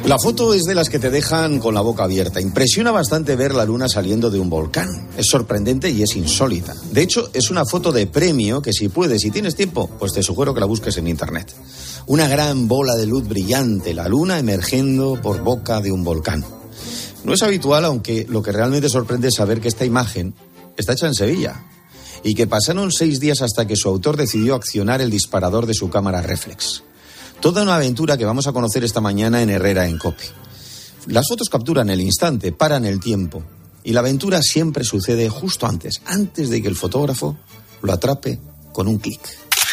La foto es de las que te dejan con la boca abierta. Impresiona bastante ver la luna saliendo de un volcán. Es sorprendente y es insólita. De hecho, es una foto de premio que si puedes, si tienes tiempo, pues te sugiero que la busques en internet. Una gran bola de luz brillante, la luna emergiendo por boca de un volcán. No es habitual, aunque lo que realmente sorprende es saber que esta imagen está hecha en Sevilla y que pasaron 6 días hasta que su autor decidió accionar el disparador de su cámara reflex. Toda una aventura que vamos a conocer esta mañana en Herrera en COPE. Las fotos capturan el instante, paran el tiempo, y la aventura siempre sucede justo antes de que el fotógrafo lo atrape con un clic.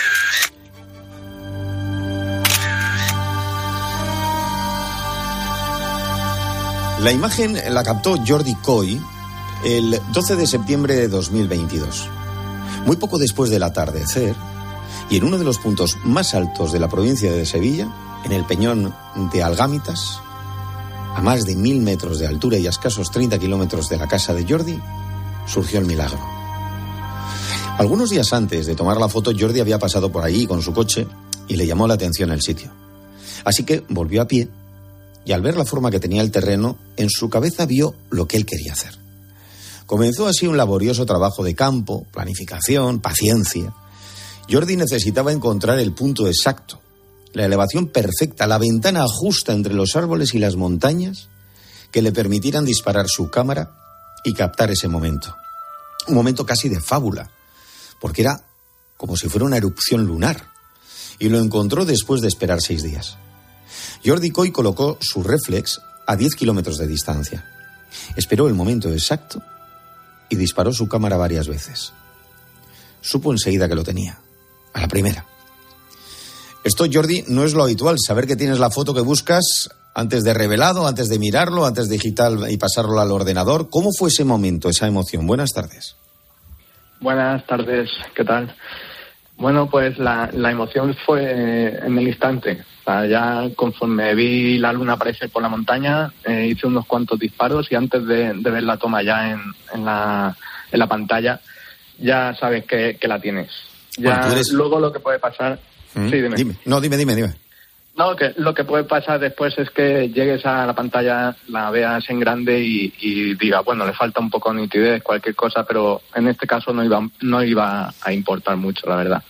La imagen la captó Jordi Coy el 12 de septiembre de 2022. Muy poco después del atardecer, y en uno de los puntos más altos de la provincia de Sevilla, en el peñón de Algámitas, a más de 1000 metros de altura y a escasos 30 kilómetros de la casa de Jordi, surgió el milagro. Algunos días antes de tomar la foto, Jordi había pasado por allí con su coche y le llamó la atención el sitio. Así que volvió a pie y al ver la forma que tenía el terreno, en su cabeza vio lo que él quería hacer. Comenzó así un laborioso trabajo de campo, planificación, paciencia. Jordi necesitaba encontrar el punto exacto, la elevación perfecta, la ventana justa entre los árboles y las montañas que le permitieran disparar su cámara y captar ese momento. Un momento casi de fábula, porque era como si fuera una erupción lunar, y lo encontró después de esperar 6 días. Jordi Coy colocó su reflex a 10 kilómetros de distancia. Esperó el momento exacto y disparó su cámara varias veces. Supo enseguida que lo tenía. A la primera. Esto, Jordi, no es lo habitual, saber que tienes la foto que buscas antes de revelado, antes de mirarlo, antes de digital y pasarlo al ordenador. ¿Cómo fue ese momento, esa emoción? Buenas tardes. Buenas tardes, ¿qué tal? Bueno, pues la emoción fue en el instante. O sea, ya conforme vi la luna aparecer por la montaña, hice unos cuantos disparos y antes de ver la toma ya en la pantalla, ya sabes que la tienes. Ya, bueno, luego lo que puede pasar... Sí, dime. Dime. No, que lo que puede pasar después es que llegues a la pantalla, la veas en grande y digas, bueno, le falta un poco de nitidez, cualquier cosa, pero en este caso no iba a importar mucho, la verdad.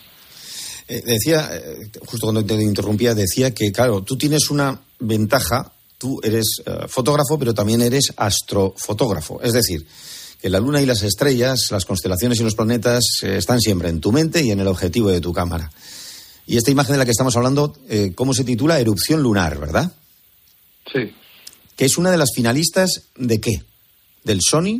Decía, justo cuando te interrumpía, decía que, claro, tú tienes una ventaja, tú eres fotógrafo, pero también eres astrofotógrafo, es decir, que la luna y las estrellas, las constelaciones y los planetas están siempre en tu mente y en el objetivo de tu cámara. Y esta imagen de la que estamos hablando, ¿cómo se titula? Erupción lunar, ¿verdad? Sí. Que es una de las finalistas ¿de qué? ¿Del Sony?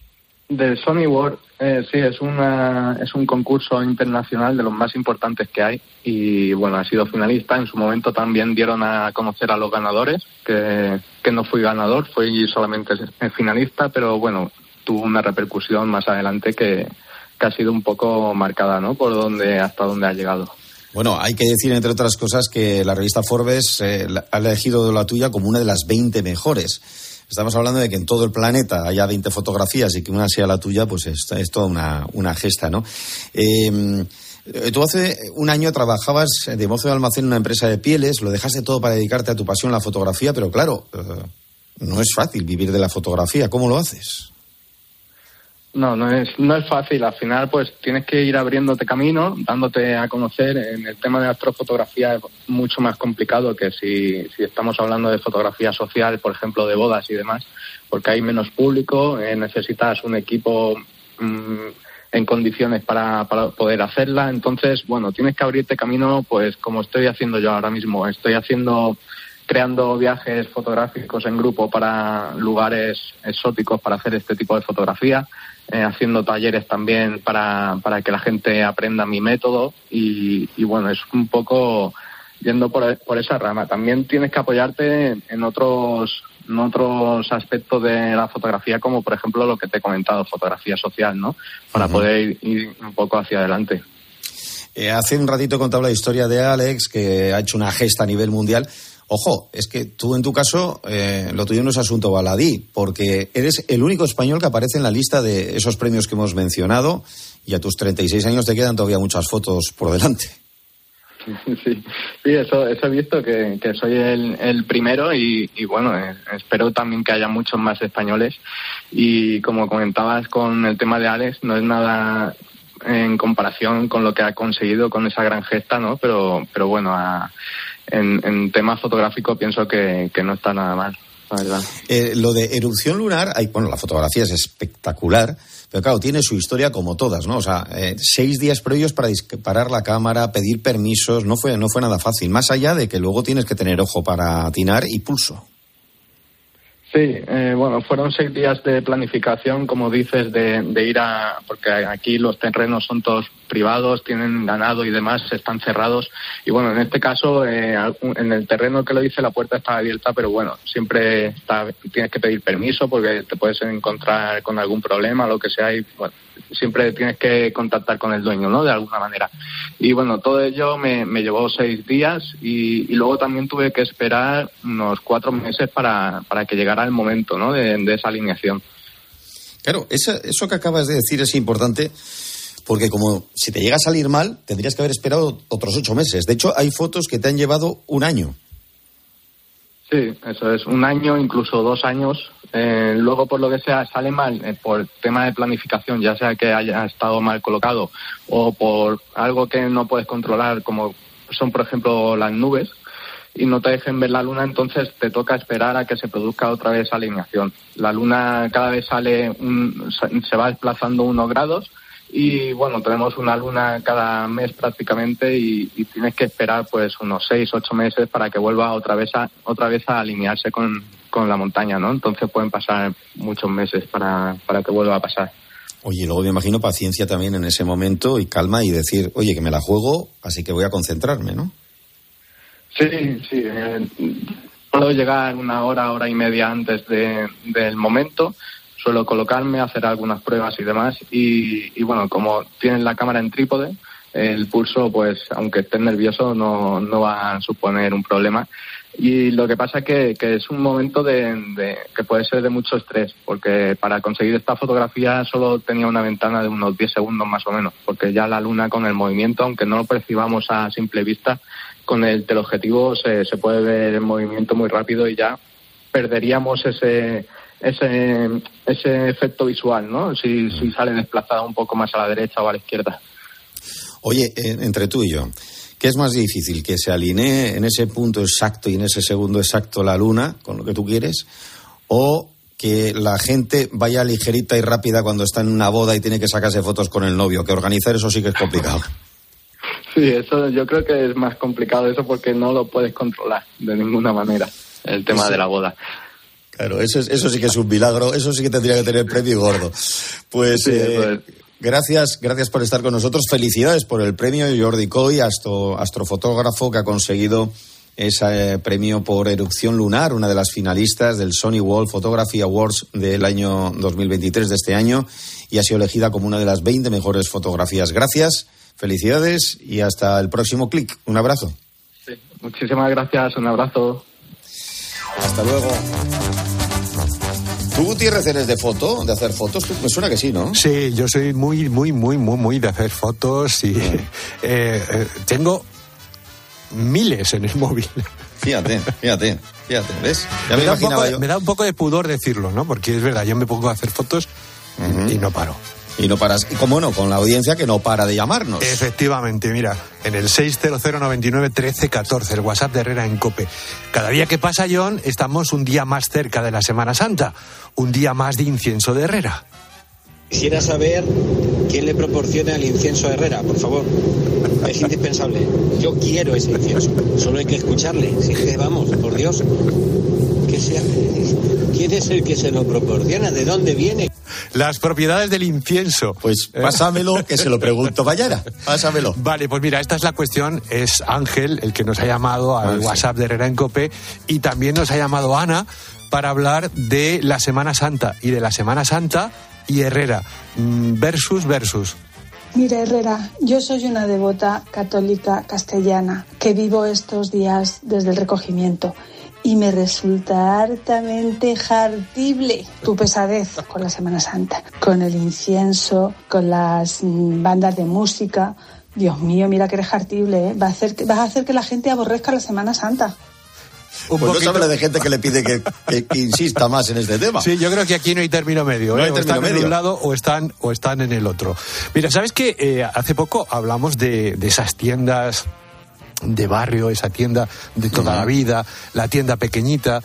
Del Sony World, sí, es un concurso internacional de los más importantes que hay y, bueno, ha sido finalista. En su momento también dieron a conocer a los ganadores, que no fui ganador, fui solamente finalista, pero, bueno, tuvo una repercusión más adelante que ha sido un poco marcada, ¿no?, por hasta dónde ha llegado. Bueno, hay que decir, entre otras cosas, que la revista Forbes ha elegido la tuya como una de las 20 mejores. Estamos hablando de que en todo el planeta haya 20 fotografías y que una sea la tuya, pues es toda una gesta, ¿no? Tú hace un año trabajabas de mozo de almacén en una empresa de pieles, lo dejaste todo para dedicarte a tu pasión, la fotografía, pero claro, no es fácil vivir de la fotografía. ¿Cómo lo haces? No es fácil. Al final, pues tienes que ir abriéndote camino, dándote a conocer. En el tema de la astrofotografía es mucho más complicado que si estamos hablando de fotografía social, por ejemplo, de bodas y demás, porque hay menos público, necesitas un equipo en condiciones para poder hacerla. Entonces, bueno, tienes que abrirte camino, pues como estoy haciendo yo ahora mismo. Creando viajes fotográficos en grupo para lugares exóticos para hacer este tipo de fotografía, haciendo talleres también para que la gente aprenda mi método y bueno, es un poco yendo por esa rama. También tienes que apoyarte en otros aspectos de la fotografía, como por ejemplo lo que te he comentado, fotografía social, ¿no?, para poder ir un poco hacia adelante. Hace un ratito contaba la historia de Alex, que ha hecho una gesta a nivel mundial. Ojo, es que tú en tu caso, lo tuyo no es asunto baladí, porque eres el único español que aparece en la lista de esos premios que hemos mencionado y a tus 36 años te quedan todavía muchas fotos por delante. Sí, eso he visto, que soy el primero y bueno, espero también que haya muchos más españoles. Y como comentabas con el tema de Alex, no es nada en comparación con lo que ha conseguido con esa gran gesta, ¿no? Pero bueno, en tema fotográfico pienso que no está nada mal, la verdad. Lo de erupción lunar, la fotografía es espectacular, pero claro, tiene su historia como todas, ¿no? O sea, 6 días previos para disparar la cámara, pedir permisos, no fue nada fácil, más allá de que luego tienes que tener ojo para atinar y pulso. Sí, bueno, fueron 6 días de planificación, como dices, de ir porque aquí los terrenos son todos privados, tienen ganado y demás, están cerrados. Y bueno, en este caso, en el terreno que lo hice, la puerta estaba abierta, pero bueno, siempre tienes que pedir permiso porque te puedes encontrar con algún problema, lo que sea, y bueno, siempre tienes que contactar con el dueño, ¿no? De alguna manera. Y bueno, todo ello me llevó 6 días y luego también tuve que esperar unos 4 meses para que llegara el momento, ¿no? De esa alineación. Claro, eso que acabas de decir es importante porque como si te llega a salir mal, tendrías que haber esperado otros 8 meses. De hecho, hay fotos que te han llevado 1 año. Sí, eso es, 1 año, incluso 2 años. Luego, por lo que sea, sale mal por tema de planificación, ya sea que haya estado mal colocado o por algo que no puedes controlar, como son, por ejemplo, las nubes, y no te dejen ver la luna, entonces te toca esperar a que se produzca otra vez alineación. La luna cada vez se va desplazando 1 grados y bueno, tenemos una luna cada mes prácticamente y tienes que esperar pues unos 6-8 meses para que vuelva otra vez a alinearse con la montaña, ¿no? Entonces pueden pasar muchos meses para que vuelva a pasar. Oye, luego me imagino paciencia también en ese momento y calma y decir, oye, que me la juego, así que voy a concentrarme, ¿no? Sí. Puedo llegar 1 hora y media antes del momento. Suelo colocarme, hacer algunas pruebas y demás. Y bueno, como tienes la cámara en trípode, el pulso, pues aunque estés nervioso, no va a suponer un problema. Y lo que pasa que es un momento que puede ser de mucho estrés, porque para conseguir esta fotografía solo tenía una ventana de unos 10 segundos más o menos, porque ya la luna con el movimiento, aunque no lo percibamos a simple vista, con el teleobjetivo se puede ver el movimiento muy rápido y ya perderíamos ese efecto visual, ¿no? Si sale desplazado un poco más a la derecha o a la izquierda. Oye, entre tú y yo, ¿qué es más difícil? ¿Que se alinee en ese punto exacto y en ese segundo exacto la luna, con lo que tú quieres? ¿O que la gente vaya ligerita y rápida cuando está en una boda y tiene que sacarse fotos con el novio? Que organizar eso sí que es complicado. Sí, eso yo creo que es más complicado eso porque no lo puedes controlar de ninguna manera, el tema de la boda. Claro, eso sí que es un milagro, eso sí que tendría que tener premio gordo. Pues sí, gracias por estar con nosotros. Felicidades por el premio Jordi Coy, astrofotógrafo que ha conseguido ese premio por erupción lunar, una de las finalistas del Sony World Photography Awards del año 2023 de este año, y ha sido elegida como una de las 20 mejores fotografías. Gracias, felicidades y hasta el próximo clic. Un abrazo. Sí, muchísimas gracias, un abrazo. Hasta luego. ¿Tú, Gutiérrez, eres de hacer fotos? Me suena que sí, ¿no? Sí, yo soy muy de hacer fotos y tengo miles en el móvil. Fíjate, ¿ves? Ya me da un poco de pudor decirlo, ¿no? Porque es verdad, yo me pongo a hacer fotos y no paro. Y no paras, y cómo no, con la audiencia que no para de llamarnos. Efectivamente, mira, en el 600991314, el WhatsApp de Herrera en COPE. Cada día que pasa, John, estamos un día más cerca de la Semana Santa, un día más de incienso de Herrera. Quisiera saber quién le proporciona el incienso a Herrera, por favor. Es indispensable. Yo quiero ese incienso. Solo hay que escucharle. Si es que vamos, por Dios. ¿Quién es el que se lo proporciona? ¿De dónde viene? Las propiedades del incienso. Pues pásamelo, que se lo pregunto mañana. Pásamelo. Vale, pues mira, esta es la cuestión. Es Ángel el que nos ha llamado al WhatsApp de Herrera en COPE, y también nos ha llamado Ana para hablar de la Semana Santa y de la Semana Santa y Herrera. Versus. Mira, Herrera, yo soy una devota católica castellana que vivo estos días desde el recogimiento. Y me resulta hartamente jartible tu pesadez con la Semana Santa, con el incienso, con las bandas de música, Dios mío, mira que eres hartible, ¿eh? Vas a hacer que la gente aborrezca la Semana Santa. Pues no se habla de gente que le pide que insista más en este tema. Sí, yo creo que aquí no hay término medio. No hay o término están medio. en un lado o están en el otro. Mira, ¿sabes qué? Hace poco hablamos de esas tiendas de barrio, esa tienda de toda la vida, la tienda pequeñita,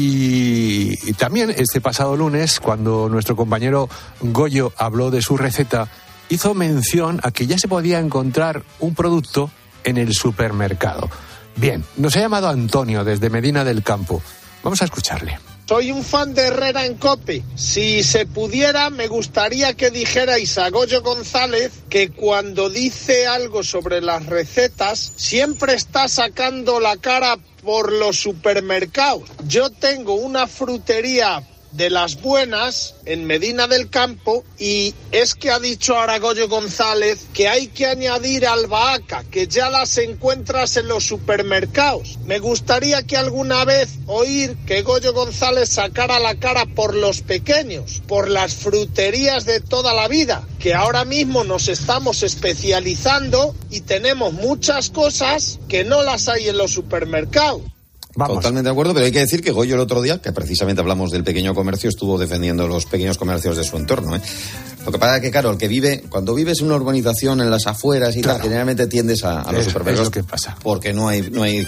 y también este pasado lunes, cuando nuestro compañero Goyo habló de su receta, hizo mención a que ya se podía encontrar un producto en el supermercado. Bien, nos ha llamado Antonio desde Medina del Campo. Vamos a escucharle. Soy un fan de Herrera en COPE. Si se pudiera, me gustaría que dijerais a Goyo González que cuando dice algo sobre las recetas, siempre está sacando la cara por los supermercados. Yo tengo una frutería de las buenas en Medina del Campo y es que ha dicho ahora Goyo González que hay que añadir albahaca, que ya las encuentras en los supermercados. Me gustaría que alguna vez oír que Goyo González sacara la cara por los pequeños, por las fruterías de toda la vida, que ahora mismo nos estamos especializando y tenemos muchas cosas que no las hay en los supermercados. Vamos. Totalmente de acuerdo, pero hay que decir que Goyo el otro día, que precisamente hablamos del pequeño comercio, estuvo defendiendo los pequeños comercios de su entorno, ¿eh? Lo que pasa es que, claro, el que vive, cuando vives en una urbanización en las afueras y tal, generalmente tiendes a los supermercados. Es lo que pasa. Porque no hay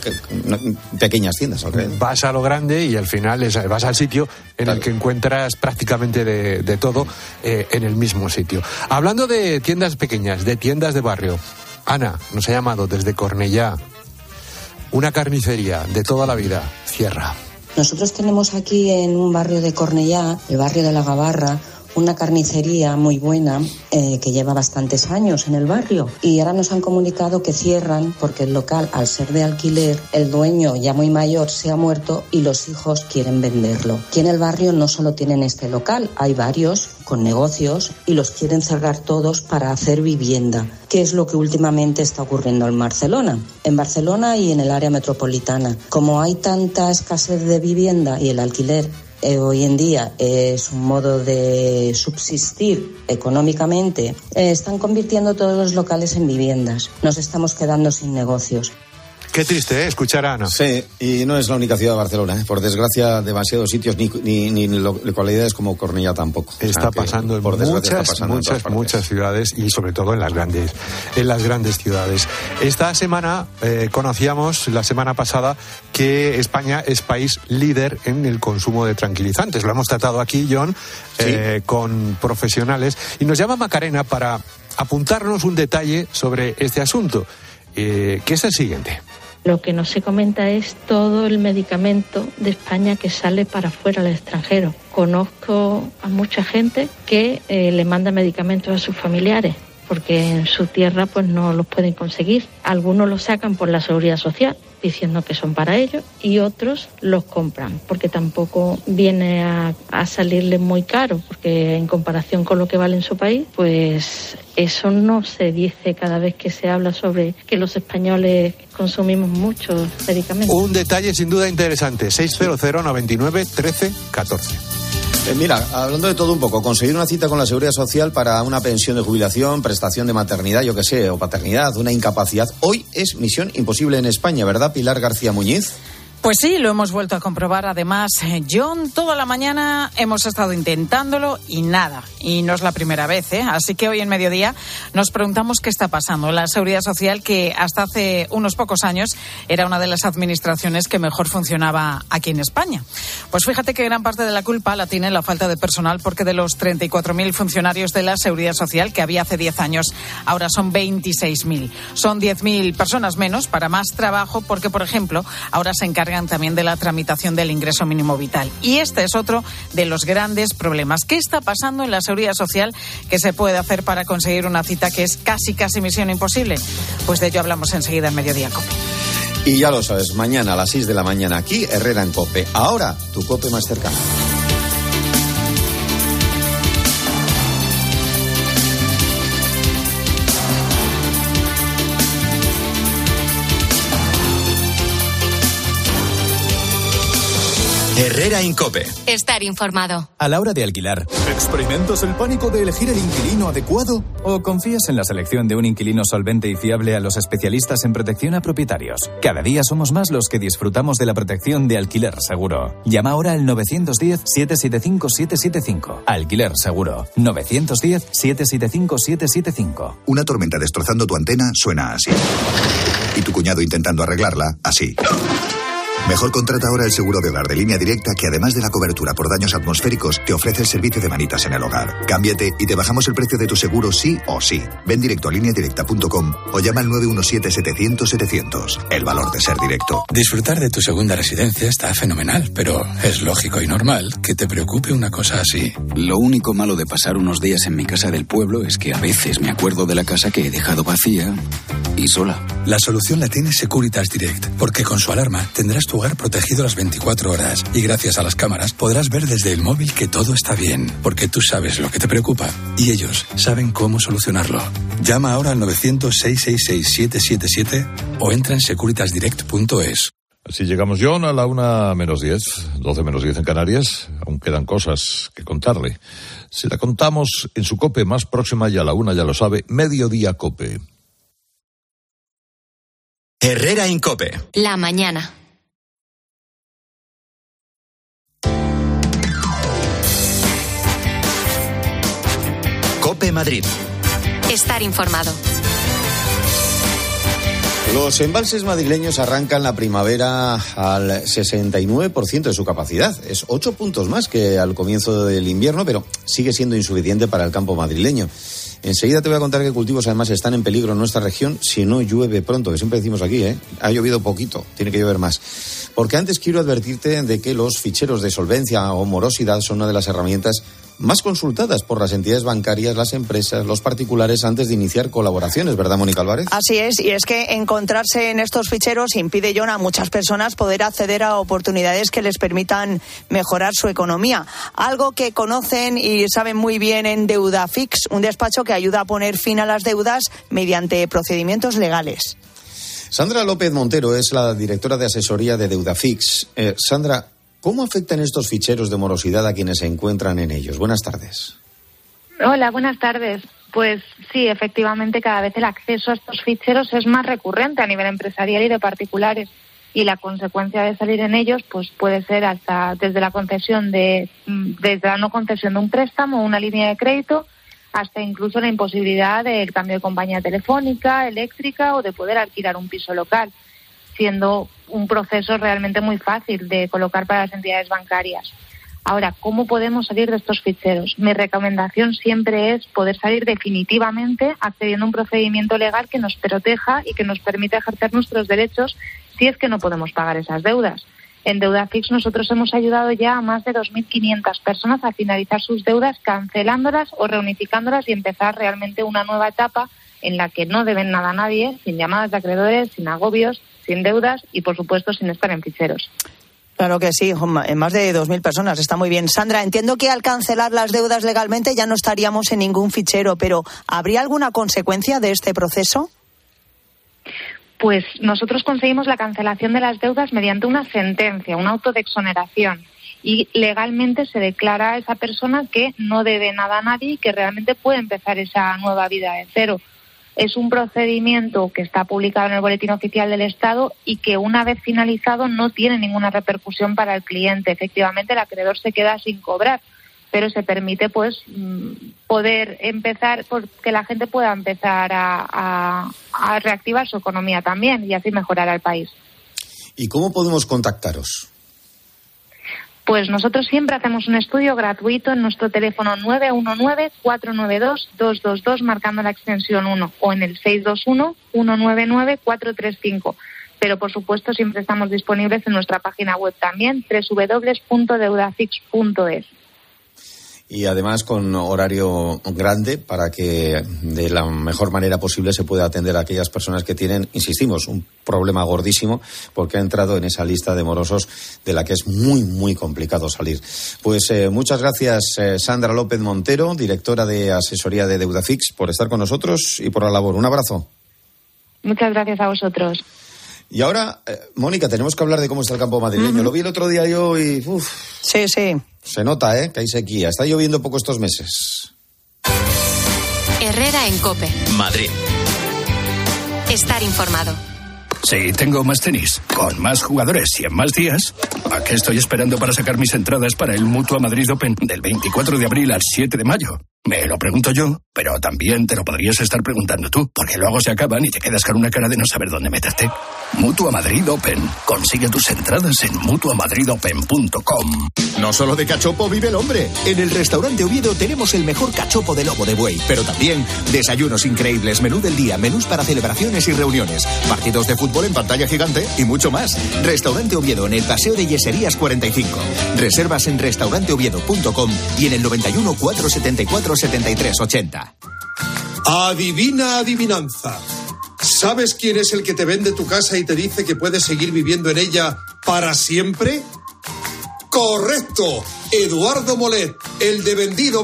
pequeñas tiendas alrededor. Vas a lo grande y al final vas al sitio en el que encuentras prácticamente de todo en el mismo sitio. Hablando de tiendas pequeñas, de tiendas de barrio, Ana nos ha llamado desde Cornellá. Una carnicería de toda la vida cierra. Nosotros tenemos aquí en un barrio de Cornellá, el barrio de la Gabarra, una carnicería muy buena que lleva bastantes años en el barrio y ahora nos han comunicado que cierran porque el local, al ser de alquiler, el dueño ya muy mayor se ha muerto y los hijos quieren venderlo. Aquí en el barrio no solo tienen este local, hay varios con negocios y los quieren cerrar todos para hacer vivienda, que es lo que últimamente está ocurriendo en Barcelona. En Barcelona y en el área metropolitana. Como hay tanta escasez de vivienda y el alquiler hoy en día es un modo de subsistir económicamente, están convirtiendo todos los locales en viviendas. Nos estamos quedando sin negocios. Qué triste, escuchar a Ana. Sí, y no es la única ciudad de Barcelona, Por desgracia, demasiados sitios, ni localidades como Cornellá tampoco. Está pasando en muchas ciudades y sobre todo en las grandes ciudades. Esta semana conocíamos, la semana pasada, que España es país líder en el consumo de tranquilizantes. Lo hemos tratado aquí, John, con profesionales. Y nos llama Macarena para apuntarnos un detalle sobre este asunto, que es el siguiente. Lo que no se comenta es todo el medicamento de España que sale para afuera al extranjero. Conozco a mucha gente que le manda medicamentos a sus familiares porque en su tierra pues no los pueden conseguir. Algunos los sacan por la Seguridad Social diciendo que son para ellos y otros los compran porque tampoco viene a salirles muy caro porque en comparación con lo que vale en su país pues eso no se dice cada vez que se habla sobre que los españoles consumimos muchos medicamentos. Un detalle sin duda interesante, 600 99 13 14. Mira, hablando de todo un poco, conseguir una cita con la Seguridad Social para una pensión de jubilación, prestación de maternidad, yo qué sé, o paternidad, una incapacidad, hoy es misión imposible en España, ¿verdad, Pilar García Muñiz? Pues sí, lo hemos vuelto a comprobar. Además, John, toda la mañana hemos estado intentándolo y nada. Y no es la primera vez, ¿eh? Así que hoy en mediodía nos preguntamos qué está pasando. La Seguridad Social, que hasta hace unos pocos años era una de las administraciones que mejor funcionaba aquí en España. Pues fíjate que gran parte de la culpa la tiene la falta de personal, porque de los 34.000 funcionarios de la Seguridad Social que había hace 10 años, ahora son 26.000. Son 10.000 personas menos para más trabajo, porque, por ejemplo, ahora se encargan también de la tramitación del ingreso mínimo vital. Y este es otro de los grandes problemas. ¿Qué está pasando en la Seguridad Social? ¿Qué se puede hacer para conseguir una cita que es casi misión imposible? Pues de ello hablamos enseguida en Mediodía COPE. Y ya lo sabes, mañana a las 6 de la mañana aquí, Herrera en COPE. Ahora, tu COPE más cercana. Herrera Incope. Estar informado. A la hora de alquilar, ¿experimentas el pánico de elegir el inquilino adecuado? ¿O confías en la selección de un inquilino solvente y fiable a los especialistas en protección a propietarios? Cada día somos más los que disfrutamos de la protección de Alquiler Seguro. Llama ahora al 910-775-775. Alquiler Seguro. 910-775-775. Una tormenta destrozando tu antena suena así. Y tu cuñado intentando arreglarla, así. Mejor contrata ahora el seguro de hogar de Línea Directa, que además de la cobertura por daños atmosféricos, te ofrece el servicio de manitas en el hogar. Cámbiate y te bajamos el precio de tu seguro sí o sí. Ven directo a lineadirecta.com o llama al 917-700-700. El valor de ser directo. Disfrutar de tu segunda residencia está fenomenal, pero es lógico y normal que te preocupe una cosa así. Lo único malo de pasar unos días en mi casa del pueblo es que a veces me acuerdo de la casa que he dejado vacía y sola. La solución la tiene Securitas Direct, porque con su alarma tendrás tu hogar protegido las 24 horas y gracias a las cámaras podrás ver desde el móvil que todo está bien, porque tú sabes lo que te preocupa y ellos saben cómo solucionarlo. Llama ahora al 900-666-777 o entra en securitasdirect.es. Así llegamos, John, a la 1:10, 12:10 en Canarias. Aún quedan cosas que contarle. Si la contamos en su COPE más próxima, ya a la 1, ya lo sabe, Mediodía COPE. Herrera Incope. La mañana. COPE Madrid. Estar informado. Los embalses madrileños arrancan la primavera al 69% de su capacidad. Es 8 puntos más que al comienzo del invierno, pero sigue siendo insuficiente para el campo madrileño. Enseguida te voy a contar que cultivos además están en peligro en nuestra región si no llueve pronto, que siempre decimos aquí, ha llovido poquito, tiene que llover más. Porque antes quiero advertirte de que los ficheros de solvencia o morosidad son una de las herramientas más consultadas por las entidades bancarias, las empresas, los particulares antes de iniciar colaboraciones, ¿verdad, Mónica Álvarez? Así es, y es que encontrarse en estos ficheros impide, John, a muchas personas poder acceder a oportunidades que les permitan mejorar su economía. Algo que conocen y saben muy bien en Deudafix, un despacho que ayuda a poner fin a las deudas mediante procedimientos legales. Sandra López Montero es la directora de asesoría de Deudafix. Sandra, ¿cómo afectan estos ficheros de morosidad a quienes se encuentran en ellos? Buenas tardes. Hola, buenas tardes. Pues sí, efectivamente, cada vez el acceso a estos ficheros es más recurrente a nivel empresarial y de particulares. Y la consecuencia de salir en ellos pues puede ser hasta desde la no concesión de un préstamo o una línea de crédito, hasta incluso la imposibilidad del cambio de compañía telefónica, eléctrica o de poder alquilar un piso local, siendo un proceso realmente muy fácil de colocar para las entidades bancarias. Ahora, ¿cómo podemos salir de estos ficheros? Mi recomendación siempre es poder salir definitivamente accediendo a un procedimiento legal que nos proteja y que nos permita ejercer nuestros derechos si es que no podemos pagar esas deudas. En Deudafix nosotros hemos ayudado ya a más de 2.500 personas a finalizar sus deudas cancelándolas o reunificándolas y empezar realmente una nueva etapa en la que no deben nada a nadie, sin llamadas de acreedores, sin agobios, sin deudas y, por supuesto, sin estar en ficheros. Claro que sí, en más de 2.000 personas, está muy bien. Sandra, entiendo que al cancelar las deudas legalmente ya no estaríamos en ningún fichero, pero ¿habría alguna consecuencia de este proceso? Pues nosotros conseguimos la cancelación de las deudas mediante una sentencia, un auto de exoneración. Y legalmente se declara a esa persona que no debe nada a nadie y que realmente puede empezar esa nueva vida de cero. Es un procedimiento que está publicado en el Boletín Oficial del Estado y que una vez finalizado no tiene ninguna repercusión para el cliente. Efectivamente, el acreedor se queda sin cobrar, pero se permite pues poder empezar, que la gente pueda empezar a reactivar su economía también y así mejorar al país. ¿Y cómo podemos contactaros? Pues nosotros siempre hacemos un estudio gratuito en nuestro teléfono 919-492-222 marcando la extensión 1 o en el 621-199-435. Pero por supuesto siempre estamos disponibles en nuestra página web también, www.deudafix.es. Y además con horario grande para que de la mejor manera posible se pueda atender a aquellas personas que tienen, insistimos, un problema gordísimo porque ha entrado en esa lista de morosos de la que es muy, muy complicado salir. Pues muchas gracias, Sandra López Montero, directora de asesoría de Deudafix, por estar con nosotros y por la labor. Un abrazo. Muchas gracias a vosotros. Y ahora, Mónica, tenemos que hablar de cómo está el campo madrileño. Lo vi el otro día yo y... Sí. Se nota, que hay sequía. Está lloviendo poco estos meses. Herrera en COPE. Madrid. Estar informado. Sí, tengo más tenis, con más jugadores y en más días. ¿A qué estoy esperando para sacar mis entradas para el Mutua Madrid Open del 24 de abril al 7 de mayo? Me lo pregunto yo, pero también te lo podrías estar preguntando tú, porque luego se acaban y te quedas con una cara de no saber dónde meterte. Mutua Madrid Open. Consigue tus entradas en mutuamadridopen.com. No solo de cachopo vive el hombre. En el restaurante Oviedo tenemos el mejor cachopo de lomo de buey, pero también desayunos increíbles, menú del día, menús para celebraciones y reuniones, partidos de fútbol en pantalla gigante y mucho más. Restaurante Oviedo en el Paseo de Yeserías 45. Reservas en restauranteoviedo.com y en el 91 474 7380. Adivina adivinanza. ¿Sabes quién es el que te vende tu casa y te dice que puedes seguir viviendo en ella para siempre? ¡Correcto! Eduardo Molet, el de vendido.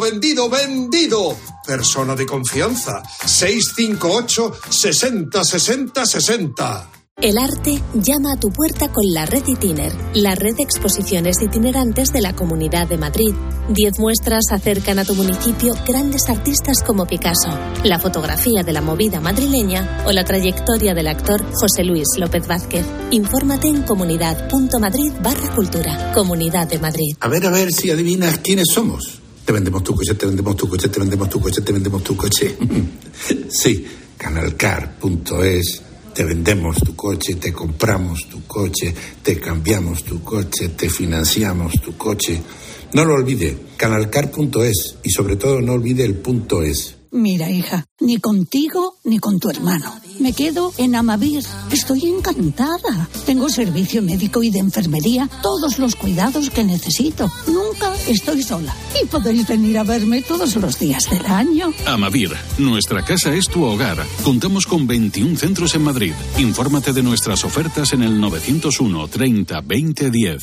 Persona de confianza. 658 60 60 60. El arte llama a tu puerta con la Red Itiner, la red de exposiciones itinerantes de la Comunidad de Madrid. 10 muestras acercan a tu municipio grandes artistas como Picasso, la fotografía de la movida madrileña o la trayectoria del actor José Luis López Vázquez. Infórmate en comunidad.madrid/cultura. Comunidad de Madrid. A ver si adivinas quiénes somos. Te vendemos tu coche, te vendemos tu coche, te vendemos tu coche, te vendemos tu coche. Sí, canalcar.es. Te vendemos tu coche, te compramos tu coche, te cambiamos tu coche, te financiamos tu coche. No lo olvide, canalcar.es y sobre todo no olvide el .es. Mira, hija, ni contigo ni con tu hermano. Me quedo en Amavir. Estoy encantada. Tengo servicio médico y de enfermería, todos los cuidados que necesito. Nunca estoy sola. Y podéis venir a verme todos los días del año. Amavir, nuestra casa es tu hogar. Contamos con 21 centros en Madrid. Infórmate de nuestras ofertas en el 901 30 20 10.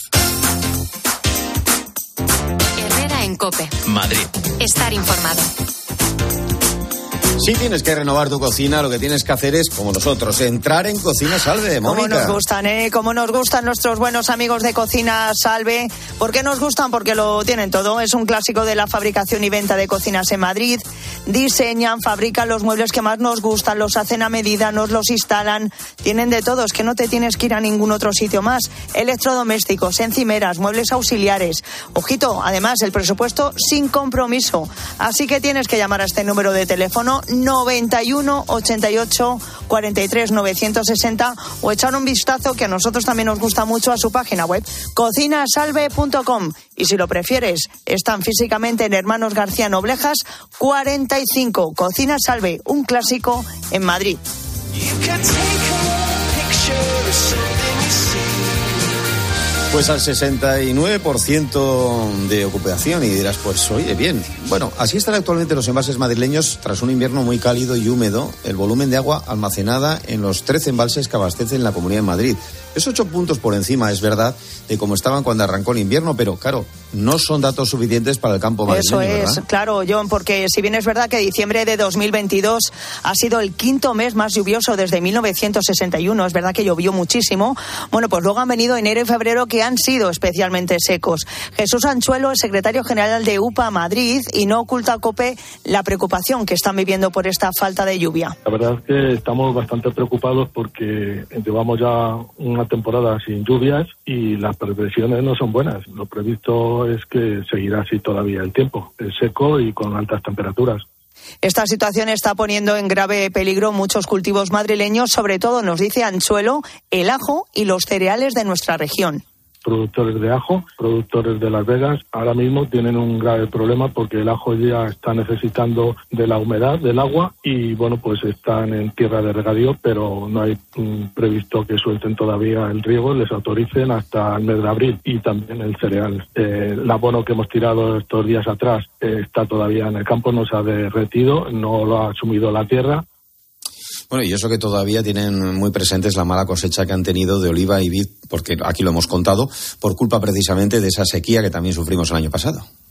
Herrera en COPE. Madrid. Estar informado. Si tienes que renovar tu cocina, lo que tienes que hacer es, como nosotros, entrar en Cocina Salve, Mónica. Como nos gustan, Como nos gustan nuestros buenos amigos de Cocina Salve. ¿Por qué nos gustan? Porque lo tienen todo. Es un clásico de la fabricación y venta de cocinas en Madrid. Diseñan, fabrican los muebles que más nos gustan, los hacen a medida, nos los instalan. Tienen de todo, es que no te tienes que ir a ningún otro sitio más. Electrodomésticos, encimeras, muebles auxiliares. Ojito, además, el presupuesto sin compromiso. Así que tienes que llamar a este número de teléfono 91 88 43 960 o echar un vistazo, que a nosotros también nos gusta mucho, a su página web cocinasalve.com. Y si lo prefieres, están físicamente en Hermanos García Noblejas 45. Cocina Salve, un clásico en Madrid. Pues al 69% de ocupación, y dirás, pues oye, bien. Bueno, así están actualmente los embalses madrileños tras un invierno muy cálido y húmedo. El volumen de agua almacenada en los 13 embalses que abastecen la Comunidad de Madrid es 8 puntos por encima, es verdad, de cómo estaban cuando arrancó el invierno, pero claro, no son datos suficientes para el campo madrileño. Eso es, ¿verdad? Claro, John, porque si bien es verdad que diciembre de 2022 ha sido el quinto mes más lluvioso desde 1961, es verdad que llovió muchísimo, bueno, pues luego han venido enero y febrero que han sido especialmente secos. Jesús Anchuelo, el secretario general de UPA Madrid, y no oculta a COPE la preocupación que están viviendo por esta falta de lluvia. La verdad es que estamos bastante preocupados porque llevamos ya una temporada sin lluvias y las previsiones no son buenas. Lo previsto es que seguirá así todavía el tiempo, seco y con altas temperaturas. Esta situación está poniendo en grave peligro muchos cultivos madrileños, sobre todo, nos dice Anchuelo, el ajo y los cereales de nuestra región. Productores de ajo, productores de Las Vegas, ahora mismo tienen un grave problema porque el ajo ya está necesitando de la humedad, del agua, y bueno, pues están en tierra de regadío, pero no hay previsto que suelten todavía el riego, les autoricen hasta el mes de abril. Y también el cereal. El abono que hemos tirado estos días atrás está todavía en el campo, no se ha derretido, no lo ha asumido la tierra. Bueno, y eso que todavía tienen muy presentes la mala cosecha que han tenido de oliva y vid, porque aquí lo hemos contado, por culpa precisamente de esa sequía que también sufrimos el año pasado.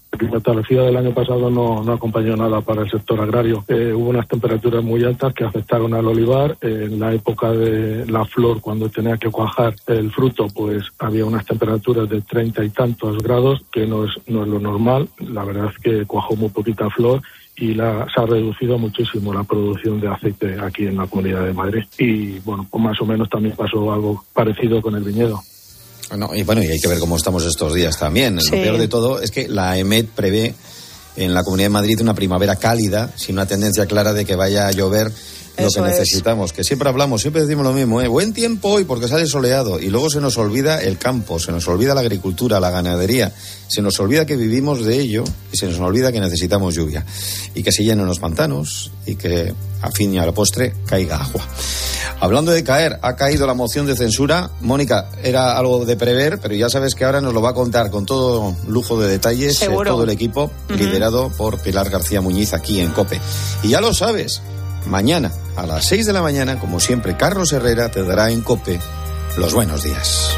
La climatología del año pasado no acompañó nada para el sector agrario. Hubo unas temperaturas muy altas que afectaron al olivar. En la época de la flor, cuando tenía que cuajar el fruto, pues había unas temperaturas de 30 y tantos grados, que no es lo normal. La verdad es que cuajó muy poquita flor y se ha reducido muchísimo la producción de aceite aquí en la Comunidad de Madrid. Y bueno, pues más o menos también pasó algo parecido con el viñedo. No, y hay que ver cómo estamos estos días también. Sí. Lo peor de todo es que la EMET prevé en la Comunidad de Madrid una primavera cálida, sin una tendencia clara de que vaya a llover lo que necesitamos. Que siempre decimos lo mismo, buen tiempo hoy porque sale soleado, y luego se nos olvida el campo, se nos olvida la agricultura, la ganadería, se nos olvida que vivimos de ello y se nos olvida que necesitamos lluvia y que se llenen los pantanos y que a fin y a la postre caiga agua. Hablando de caer, ha caído la moción de censura. Mónica, era algo de prever, pero ya sabes que ahora nos lo va a contar con todo lujo de detalles todo el equipo, liderado por Pilar García Muñiz aquí en COPE. Y ya lo sabes, mañana a las 6 de la mañana, como siempre, Carlos Herrera te dará en COPE los buenos días.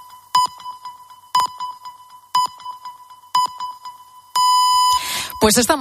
Pues estamos